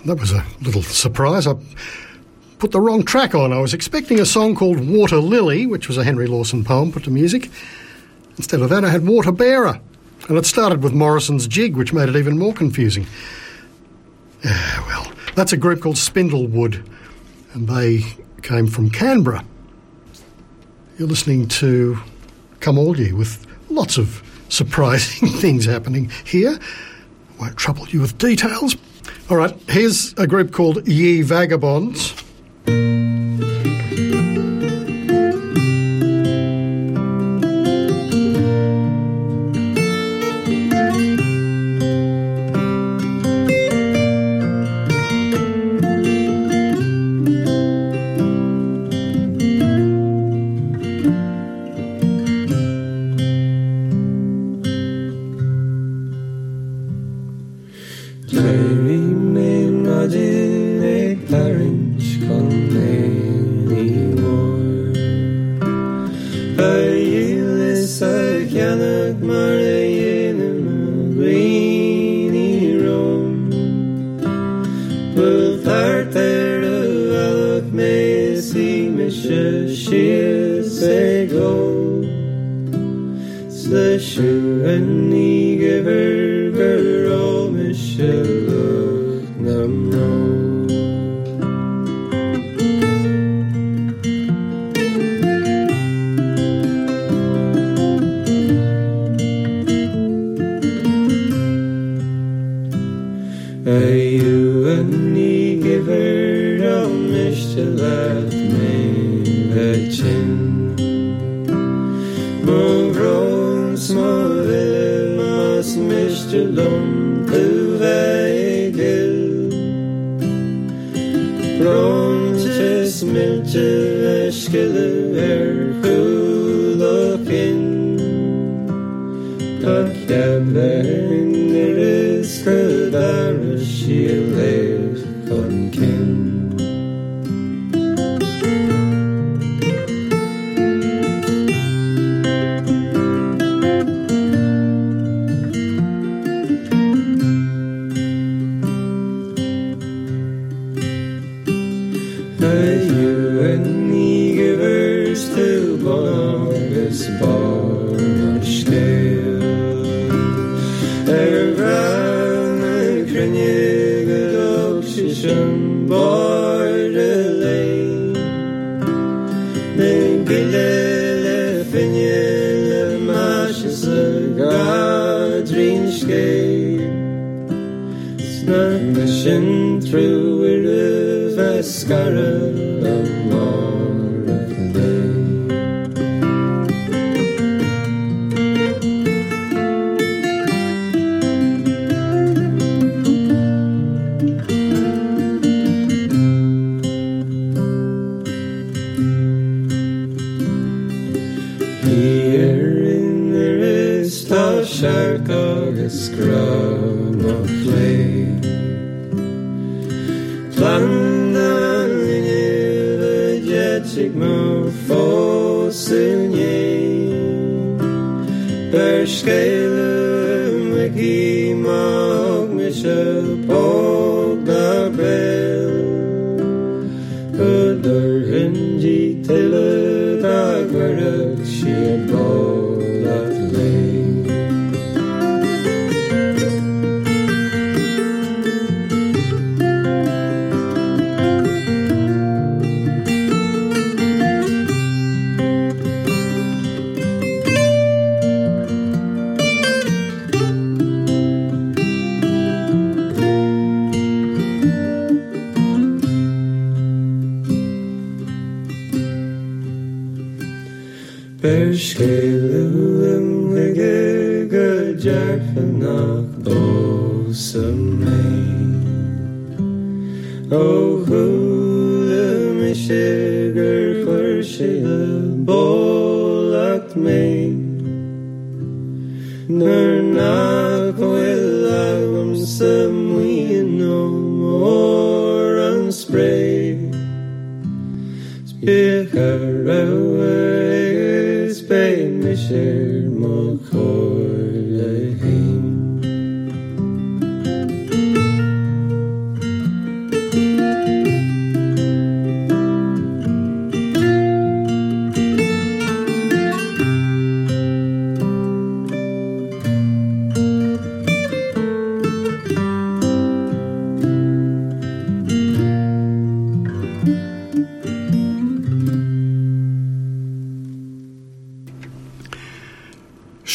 that was a little surprise. I put the wrong track on. I was expecting a song called Water Lily, which was a Henry Lawson poem put to music. Instead of that, I had Water Bearer. And it started with Morrison's Jig, which made it even more confusing. Uh, well, that's a group called Spindlewood, and they came from Canberra. You're listening to Come All Ye, with lots of surprising things happening here. Won't trouble you with details. All right, here's a group called Ye Vagabonds.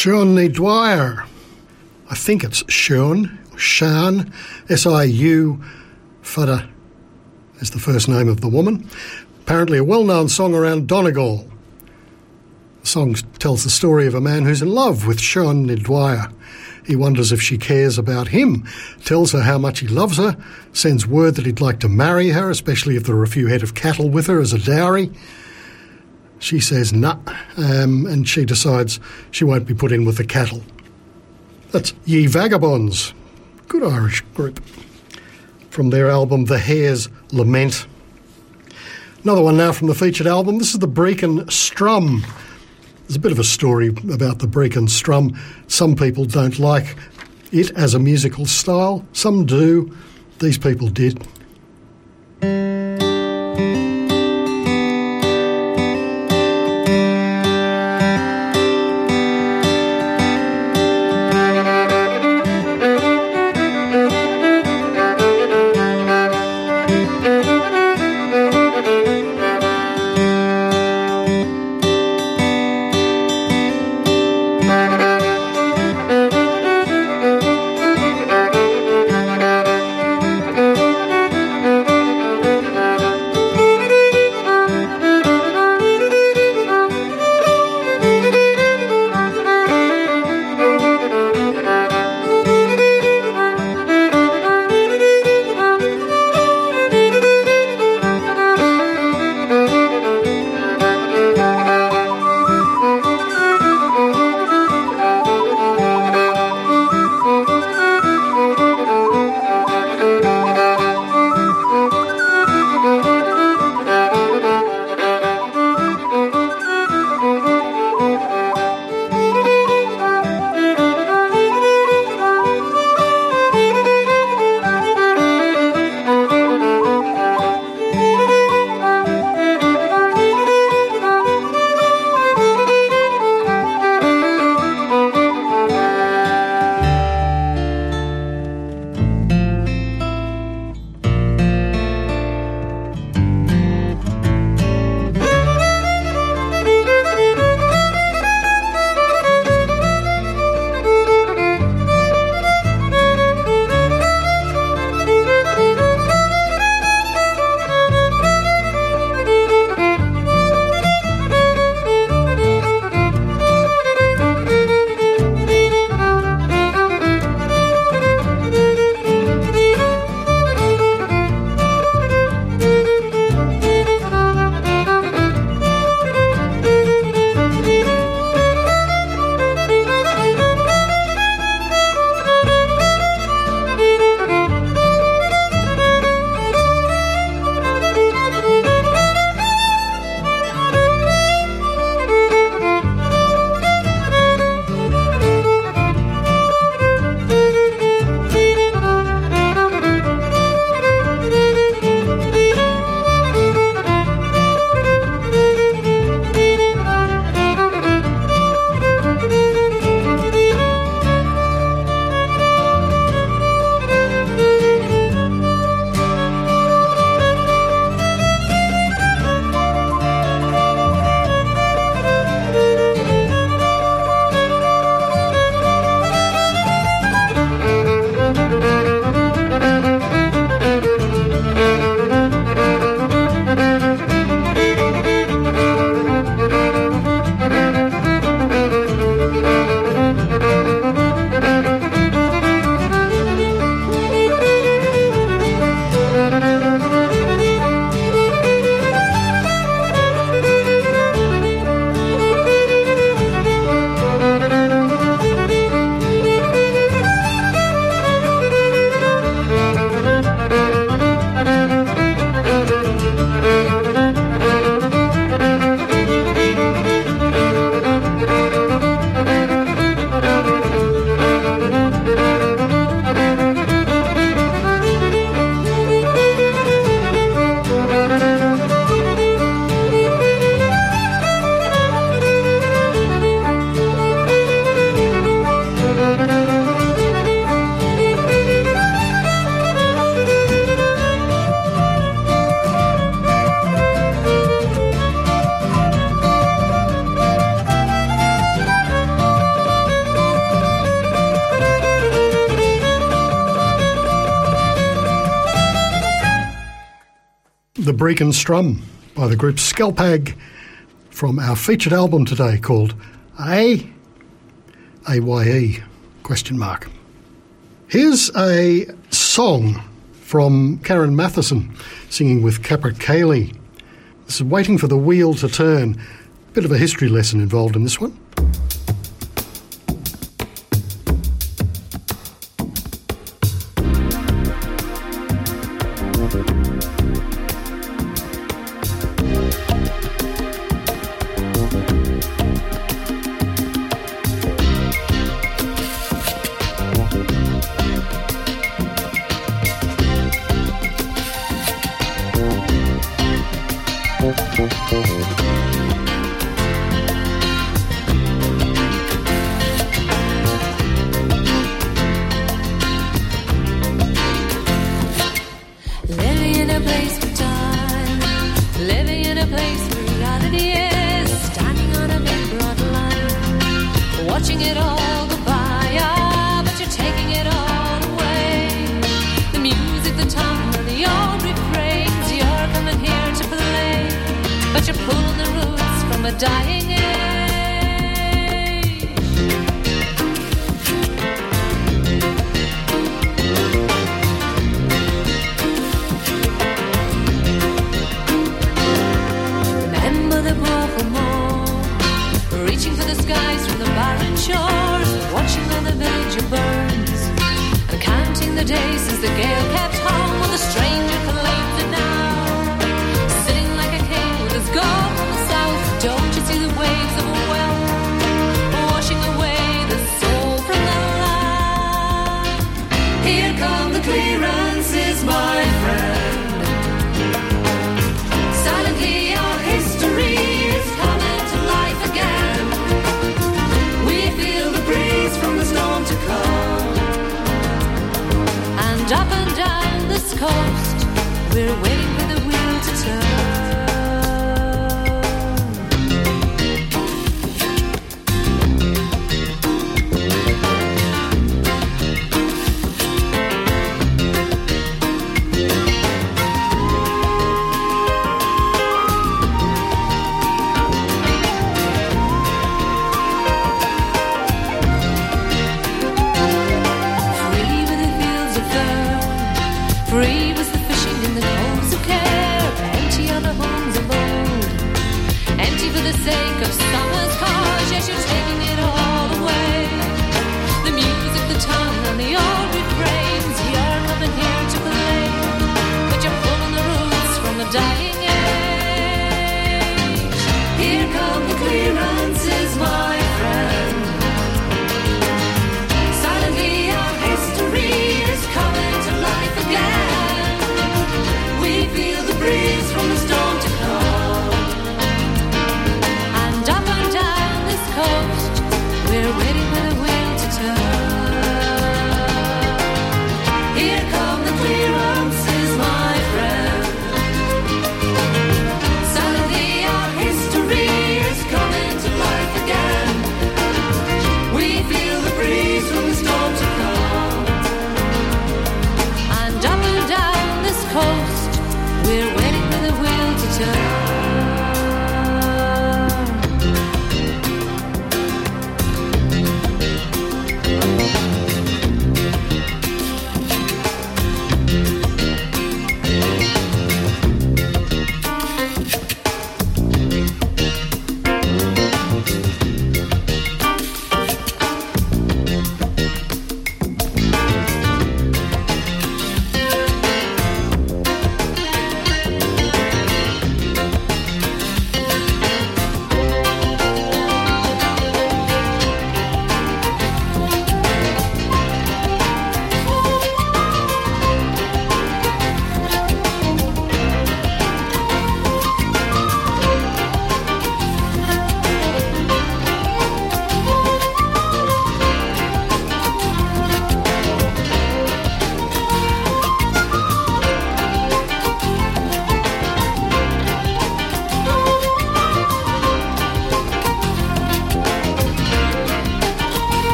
Siún Ní Dwyer. I think it's Siún, Sian, S I U, Fada is the first name of the woman. Apparently a well-known song around Donegal. The song tells the story of a man who's in love with Siún Ní Dwyer. He wonders if she cares about him, tells her how much he loves her, sends word that he'd like to marry her, especially if there are a few head of cattle with her as a dowry. She says nah, um, and she decides she won't be put in with the cattle. That's Ye Vagabonds, good Irish group, from their album The Hare's Lament. Another one now from the featured album. This is the Brechin Strum. There's a bit of a story about the Brechin Strum. Some people don't like it as a musical style. Some do. These people did. Brecon Strum by the group Skelpag from our featured album today called A, A Y E, question mark. Here's a song from Karen Matheson singing with Capercaillie. This is Waiting for the Wheel to Turn. Bit of a history lesson involved in this one.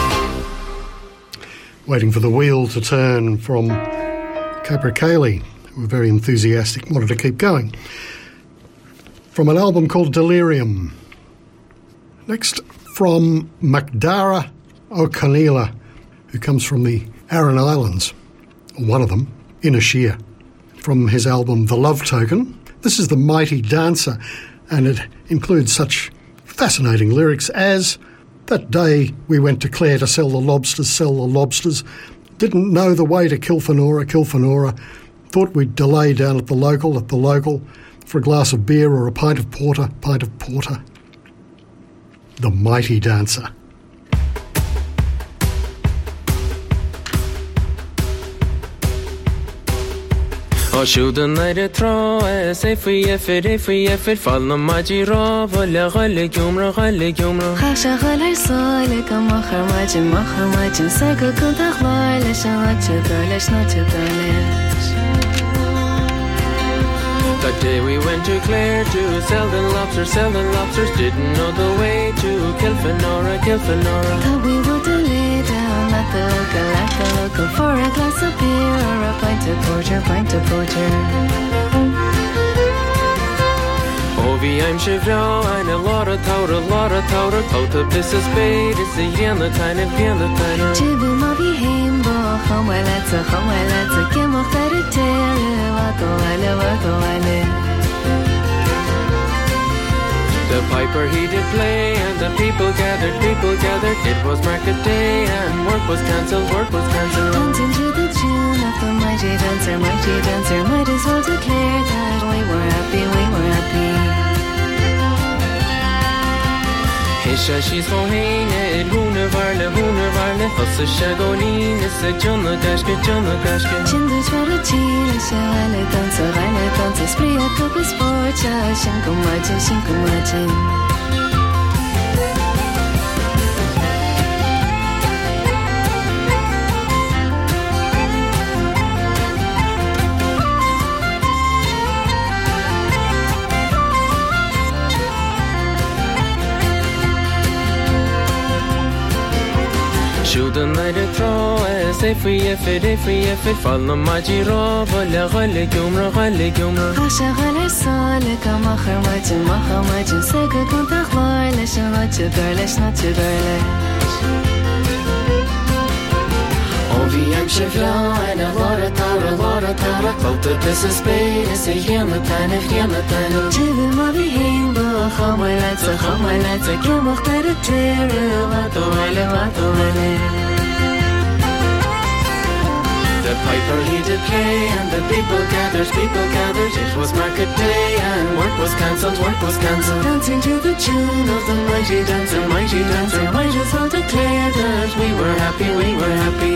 Waiting for the Wheel to Turn from Capercaillie, who were very enthusiastic, wanted to keep going. From an album called Delirium. Next, from Macdara O'Conneilla, who comes from the Aran Islands, or one of them, Inisheer. From his album The Love Token, this is The Mighty Dancer, and it includes such fascinating lyrics as, "That day we went to Clare to sell the lobsters, sell the lobsters, didn't know the way to Kilfenora, Kilfenora, thought we'd delay down at the local, at the local, for a glass of beer or a pint of porter, pint of porter." The Mighty Dancer. Och tjoden är det tra, säg för jäffer, det för jäffer, fall när maji ra, valla galla gumra, galla gumra. خاشا غلر صالك مخر ماجن مخر ماجن ساقا كنت أخبار لشان تدرلش نتدرلش. That day we went to Clare to sell the lobsters, sell the lobsters, didn't know the way to Kilfenora, Kilfenora. Thought we would lay down at the local, at the local, for a glass of beer or a pint of porter, pint of porter. Oh, vi I'm chevra, and a lot of tower, a lot of tower, out of this is spade, it's a yen, a tiny, yen, a tiny. Chibu mavi heimbo, chomeletze, chomeletze, kemoch tere tere, wato ale, wato ale. The piper he did play, and the people gathered, people gathered, it was market day, and work was cancelled, work was cancelled. Dancing to the tune of the mighty dancer, mighty dancer, might as well declare that we were happy, we were happy. Hisha she's hohine, hune varle, hune varle, hosse shagoline, se jonna gashke, jonna gashke. Chindu chvara chile, shale danza, reine danza, spria kuppe sportja, shinko majin, shinko majin. Tjoden är det tra, säg för jäffer, det för jäffer, fall när maji ra, valla galla gumra, galla gumra. خاشا غلر صالك مخر ماجن مخر ماجن ساقا كنت أخبار لشان نتدرلش نتدرلش. Oh, vi I'm chevra, and a lot of tower, a lot of tower, out of this is spade, it's a yen, a tiny, yen, a tiny. Chibu mavi heimbo, chomeletze, chomeletze, kemoch tere tere, wato ale, wato ale. The piper he did play, and the people gathered, people gathered, it was market day, and work was cancelled, work was cancelled. Dancing to the tune of the mighty dancer, mighty dancer, might as well declare that we were happy, we were happy.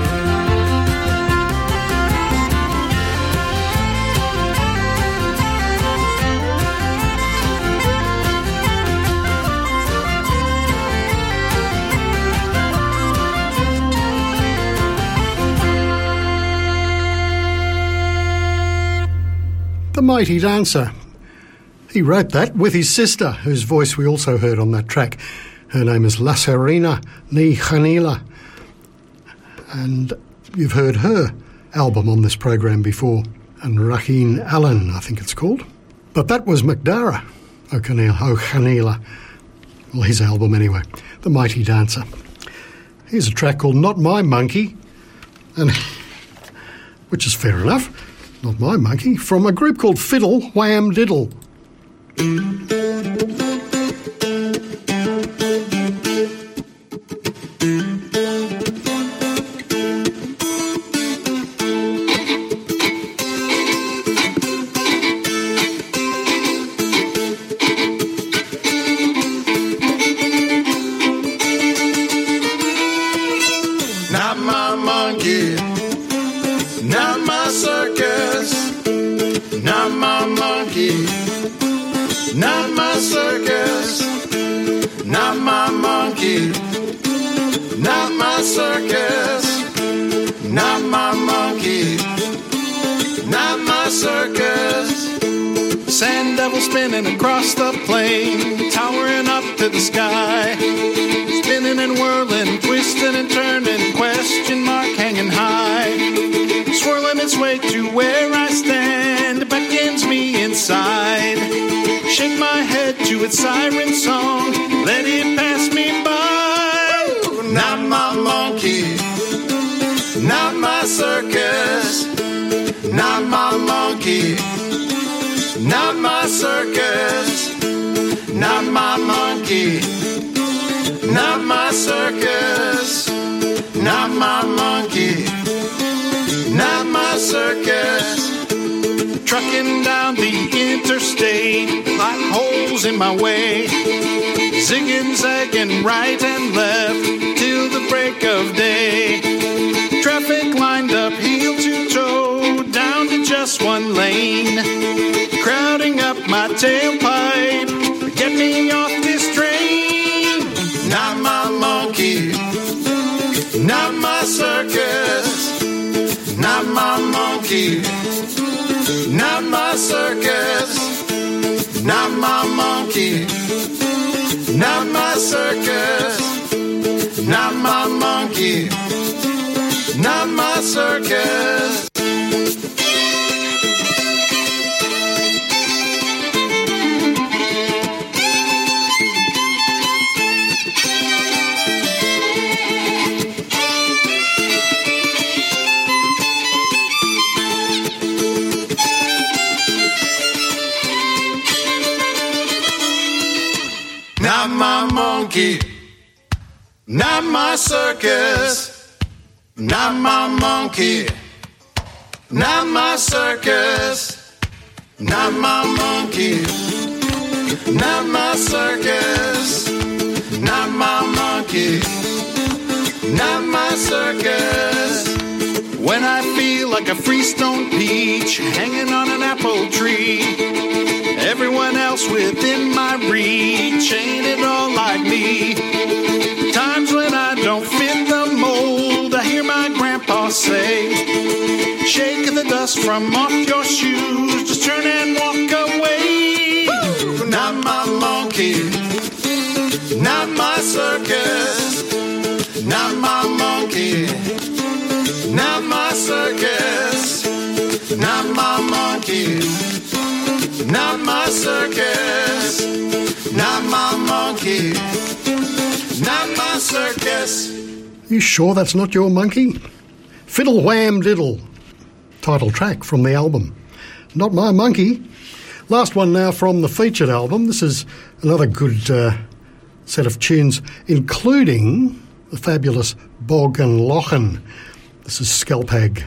The Mighty Dancer. He wrote that with his sister, whose voice we also heard on that track. Her name is Lasarina Ni Khanila. And you've heard her album on this program before, and Raheen Allen, I think it's called. But that was Macdara O'Conneilla. Well, his album anyway, The Mighty Dancer. Here's a track called Not My Monkey, and which is fair enough. Not My Monkey, from a group called Fiddle Wham Diddle. Not my monkey, not my circus, not my monkey, not my circus, not my monkey, not my circus, not my monkey, not my circus. Sand devil spinning across the plain, towering up to the sky, spinning and whirling, twisting and turning, question mark hanging high, swirling and its way to where I stand, beckons me inside. Shake my head to its siren song, let it pass me by. Ooh, not my monkey, not my circus, not my monkey, not my circus, not my monkey, not my circus, not my monkey, not my circus. Trucking down the interstate, like holes in my way, zigging, zagging right and left till the break of day. Traffic lined up heel to toe, down to just one lane, crowding up my tailpipe, get me off this train. Not my monkey, not my circus, not my monkey, not my circus, not my monkey, not my circus, not my monkey, not my circus. Not my monkey, not my circus, not my monkey, not my circus, not my monkey, not my circus, not my monkey, not my circus. When I feel like a freestone peach hanging on an apple tree, everyone else within my reach ain't it all like me. Times when I don't fit the mold, I hear my grandpa say, shake the dust from off your shoes, just turn and walk away. Woo! Not my monkey, not my circus, not my monkey, not my circus, not my monkey, not my circus, not my monkey, not my circus. You sure that's not your monkey? Fiddle Wham Diddle, title track from the album. Not my monkey. Last one now from the featured album. This is another good uh, set of tunes, including the fabulous Bog and Lochan. This is Skelpag.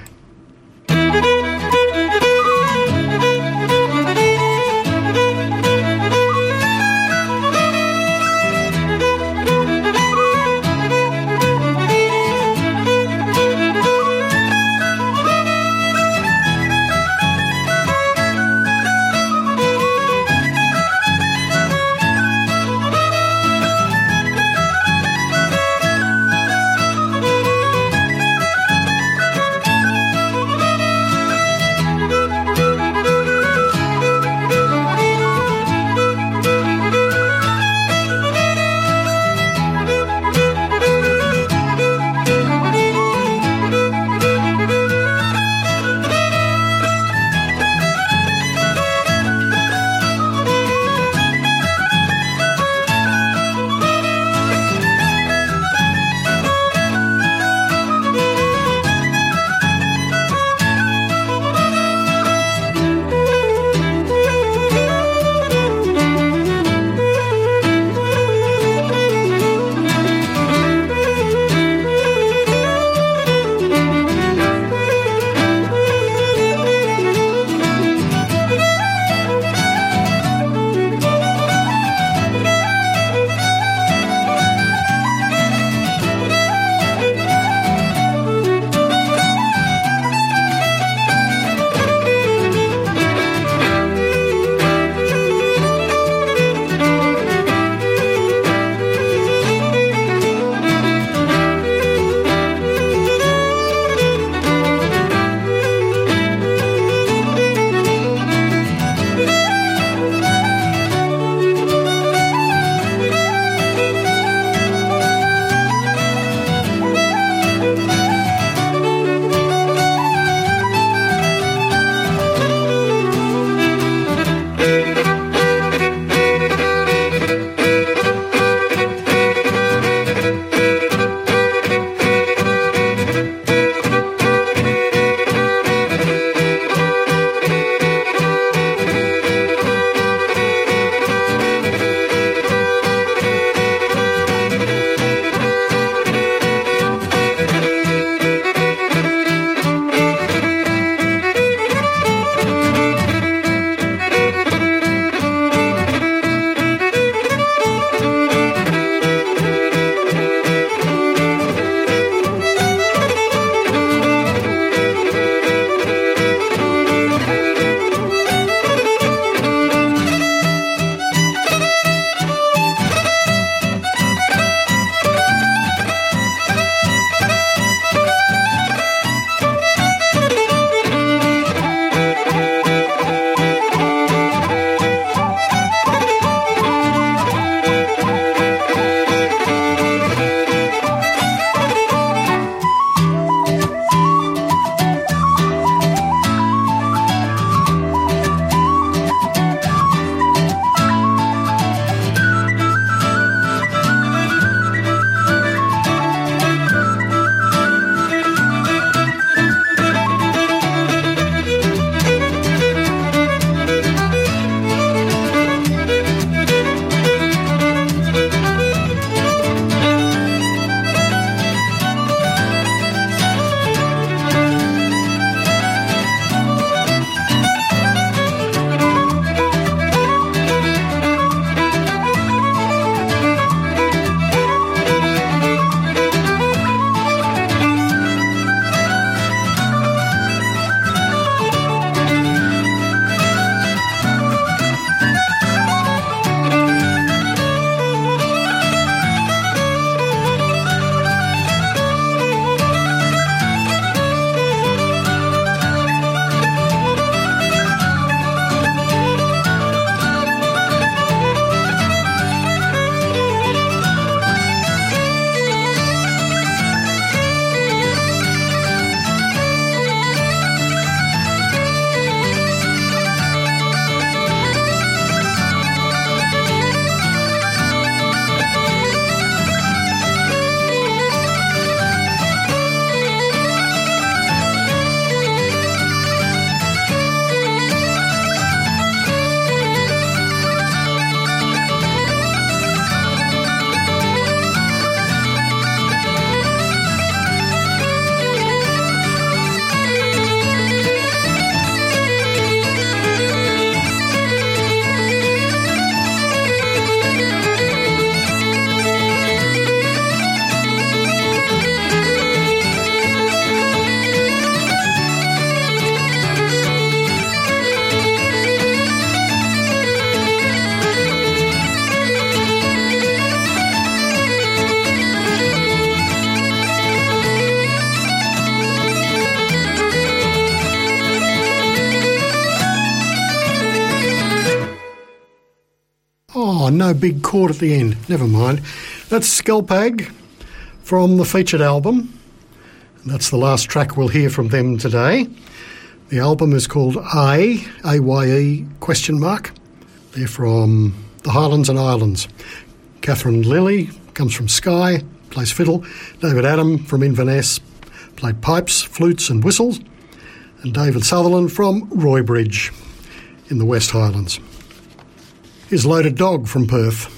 no big chord at the end. Never mind. That's Skelpag from the featured album. And that's the last track we'll hear from them today. The album is called A, A Y E question mark. They're from the Highlands and Islands. Catherine Lilly comes from Skye, plays fiddle. David Adam from Inverness played pipes, flutes and whistles. And David Sutherland from Roybridge in the West Highlands. Here's Loaded Dog from Perth.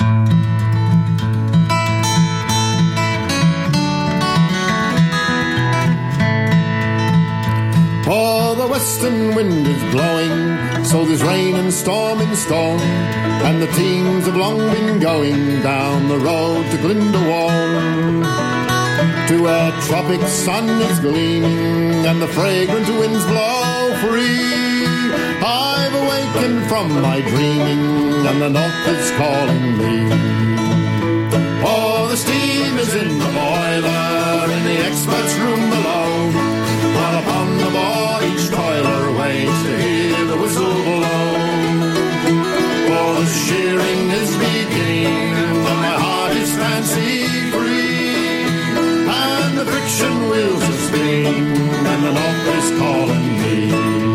Oh, the western wind is blowing, so there's rain and storm in storm, and the teams have long been going down the road to Glyndebourne, to where tropic sun is gleaming and the fragrant winds blow free. I've awakened from my dreaming and the north is calling me. Oh, the steam is in the boiler in the expert's room below, while upon the board each toiler waits to hear the whistle blow. Oh, the shearing is beginning and my heart is fancy free, and the friction wheels are spinning and the north is calling me.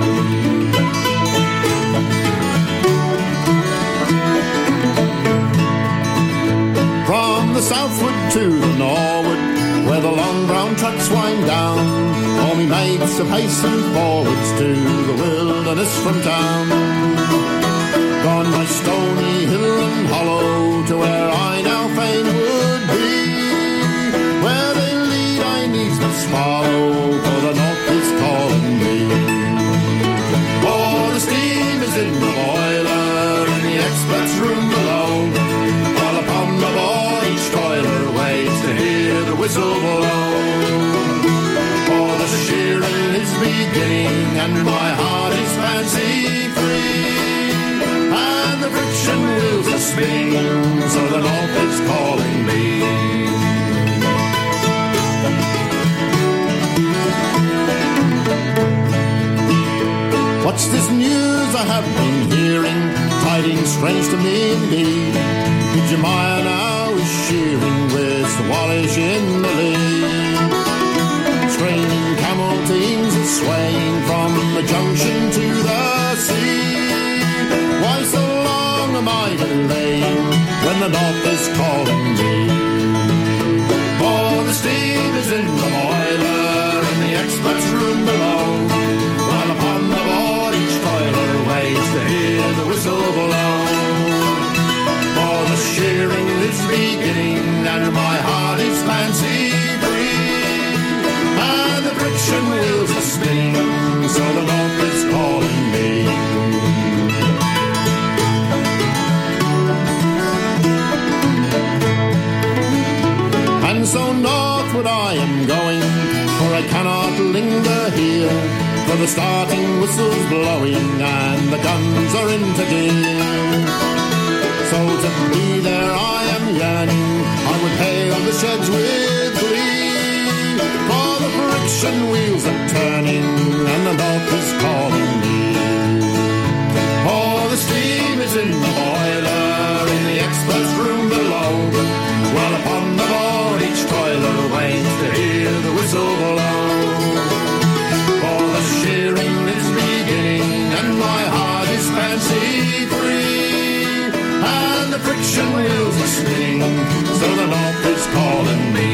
From the southward to the northward, where the long brown trucks wind down, all me mates have hastened forwards to the wilderness from town. Gone by stony hill and hollow to where I now fain would be, where they lead I needs must follow, for the north is calling me. Oh, the steam is in the boiler in the expert's room below, while upon the board each toiler waits to hear the whistle blow. Oh, the shearing is beginning and my heart is fancy free, and the friction wheels are spinning, so the north is calling me. What's this news I have been hearing? Tidings strange to me indeed. Jemima now is shearing with the Wallish in the lead. Straining camel teams are swaying from the junction to the sea. Why so long am I delaying when the north is calling me? Oh, the steam is in the boiler in the expert's room below, while upon the board each toiler waits to hear the whistle blow. Oh, the shearing is beginning and my heart is fancy free, and the friction wheels are spinning, so the north is calling me. And so northward I am going, for I cannot linger here, for the starting whistle's blowing and the guns are into gear. So to be there I am yearning, I would hail the sheds with glee, for the friction wheels are turning and the north is calling me. Oh, the steam is in the boiler in the expert's room below, while upon the board each toiler waits to hear the whistle blow. For the shearing is beginning and my heart is fancy free, and the friction wheels are spinning, so the north is calling me.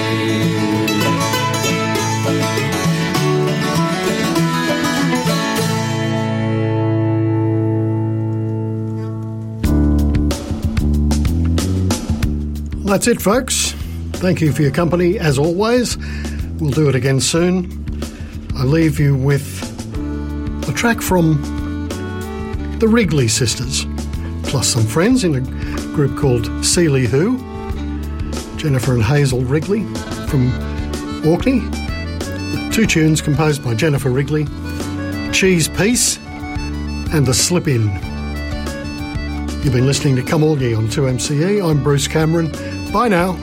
That's it, folks. Thank you for your company, as always. We'll do it again soon. I leave you with a track from the Wrigley Sisters, plus some friends in a group called Seeley Who, Jennifer and Hazel Wrigley from Orkney, two tunes composed by Jennifer Wrigley, Cheese Piece and The Slip In. You've been listening to Come All Ye on two M C E. I'm Bruce Cameron. Bye now.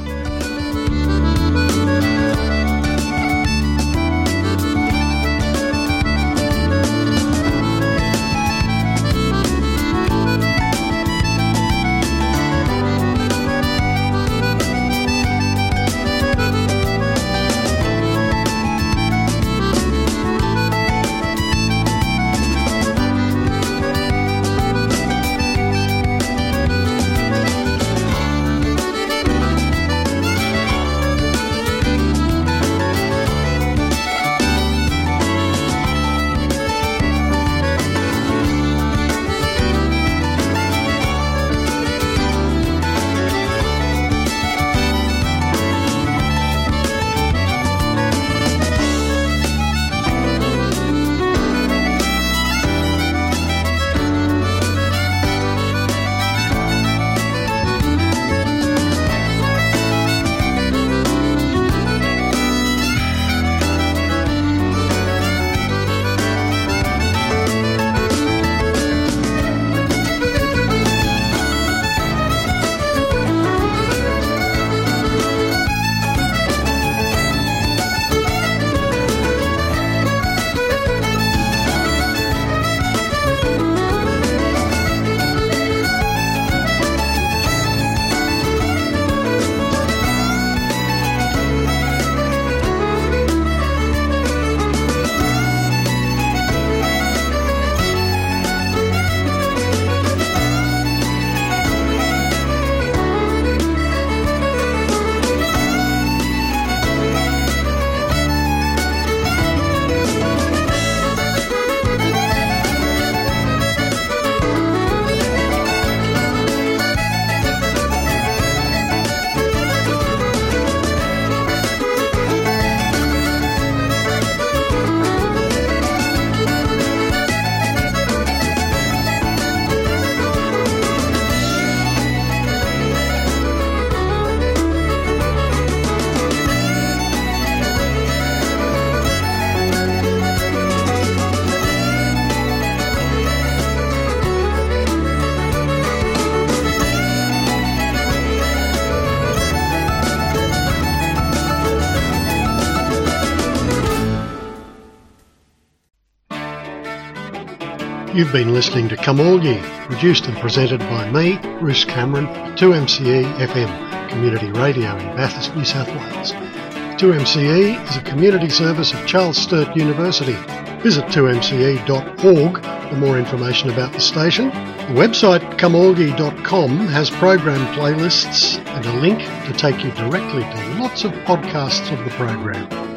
You've been listening to Come All Ye, produced and presented by me, Bruce Cameron, two M C E F M, community radio in Bathurst, New South Wales. two M C E is a community service of Charles Sturt University. Visit two M C E dot org for more information about the station. The website come all ye dot com has program playlists and a link to take you directly to lots of podcasts of the program.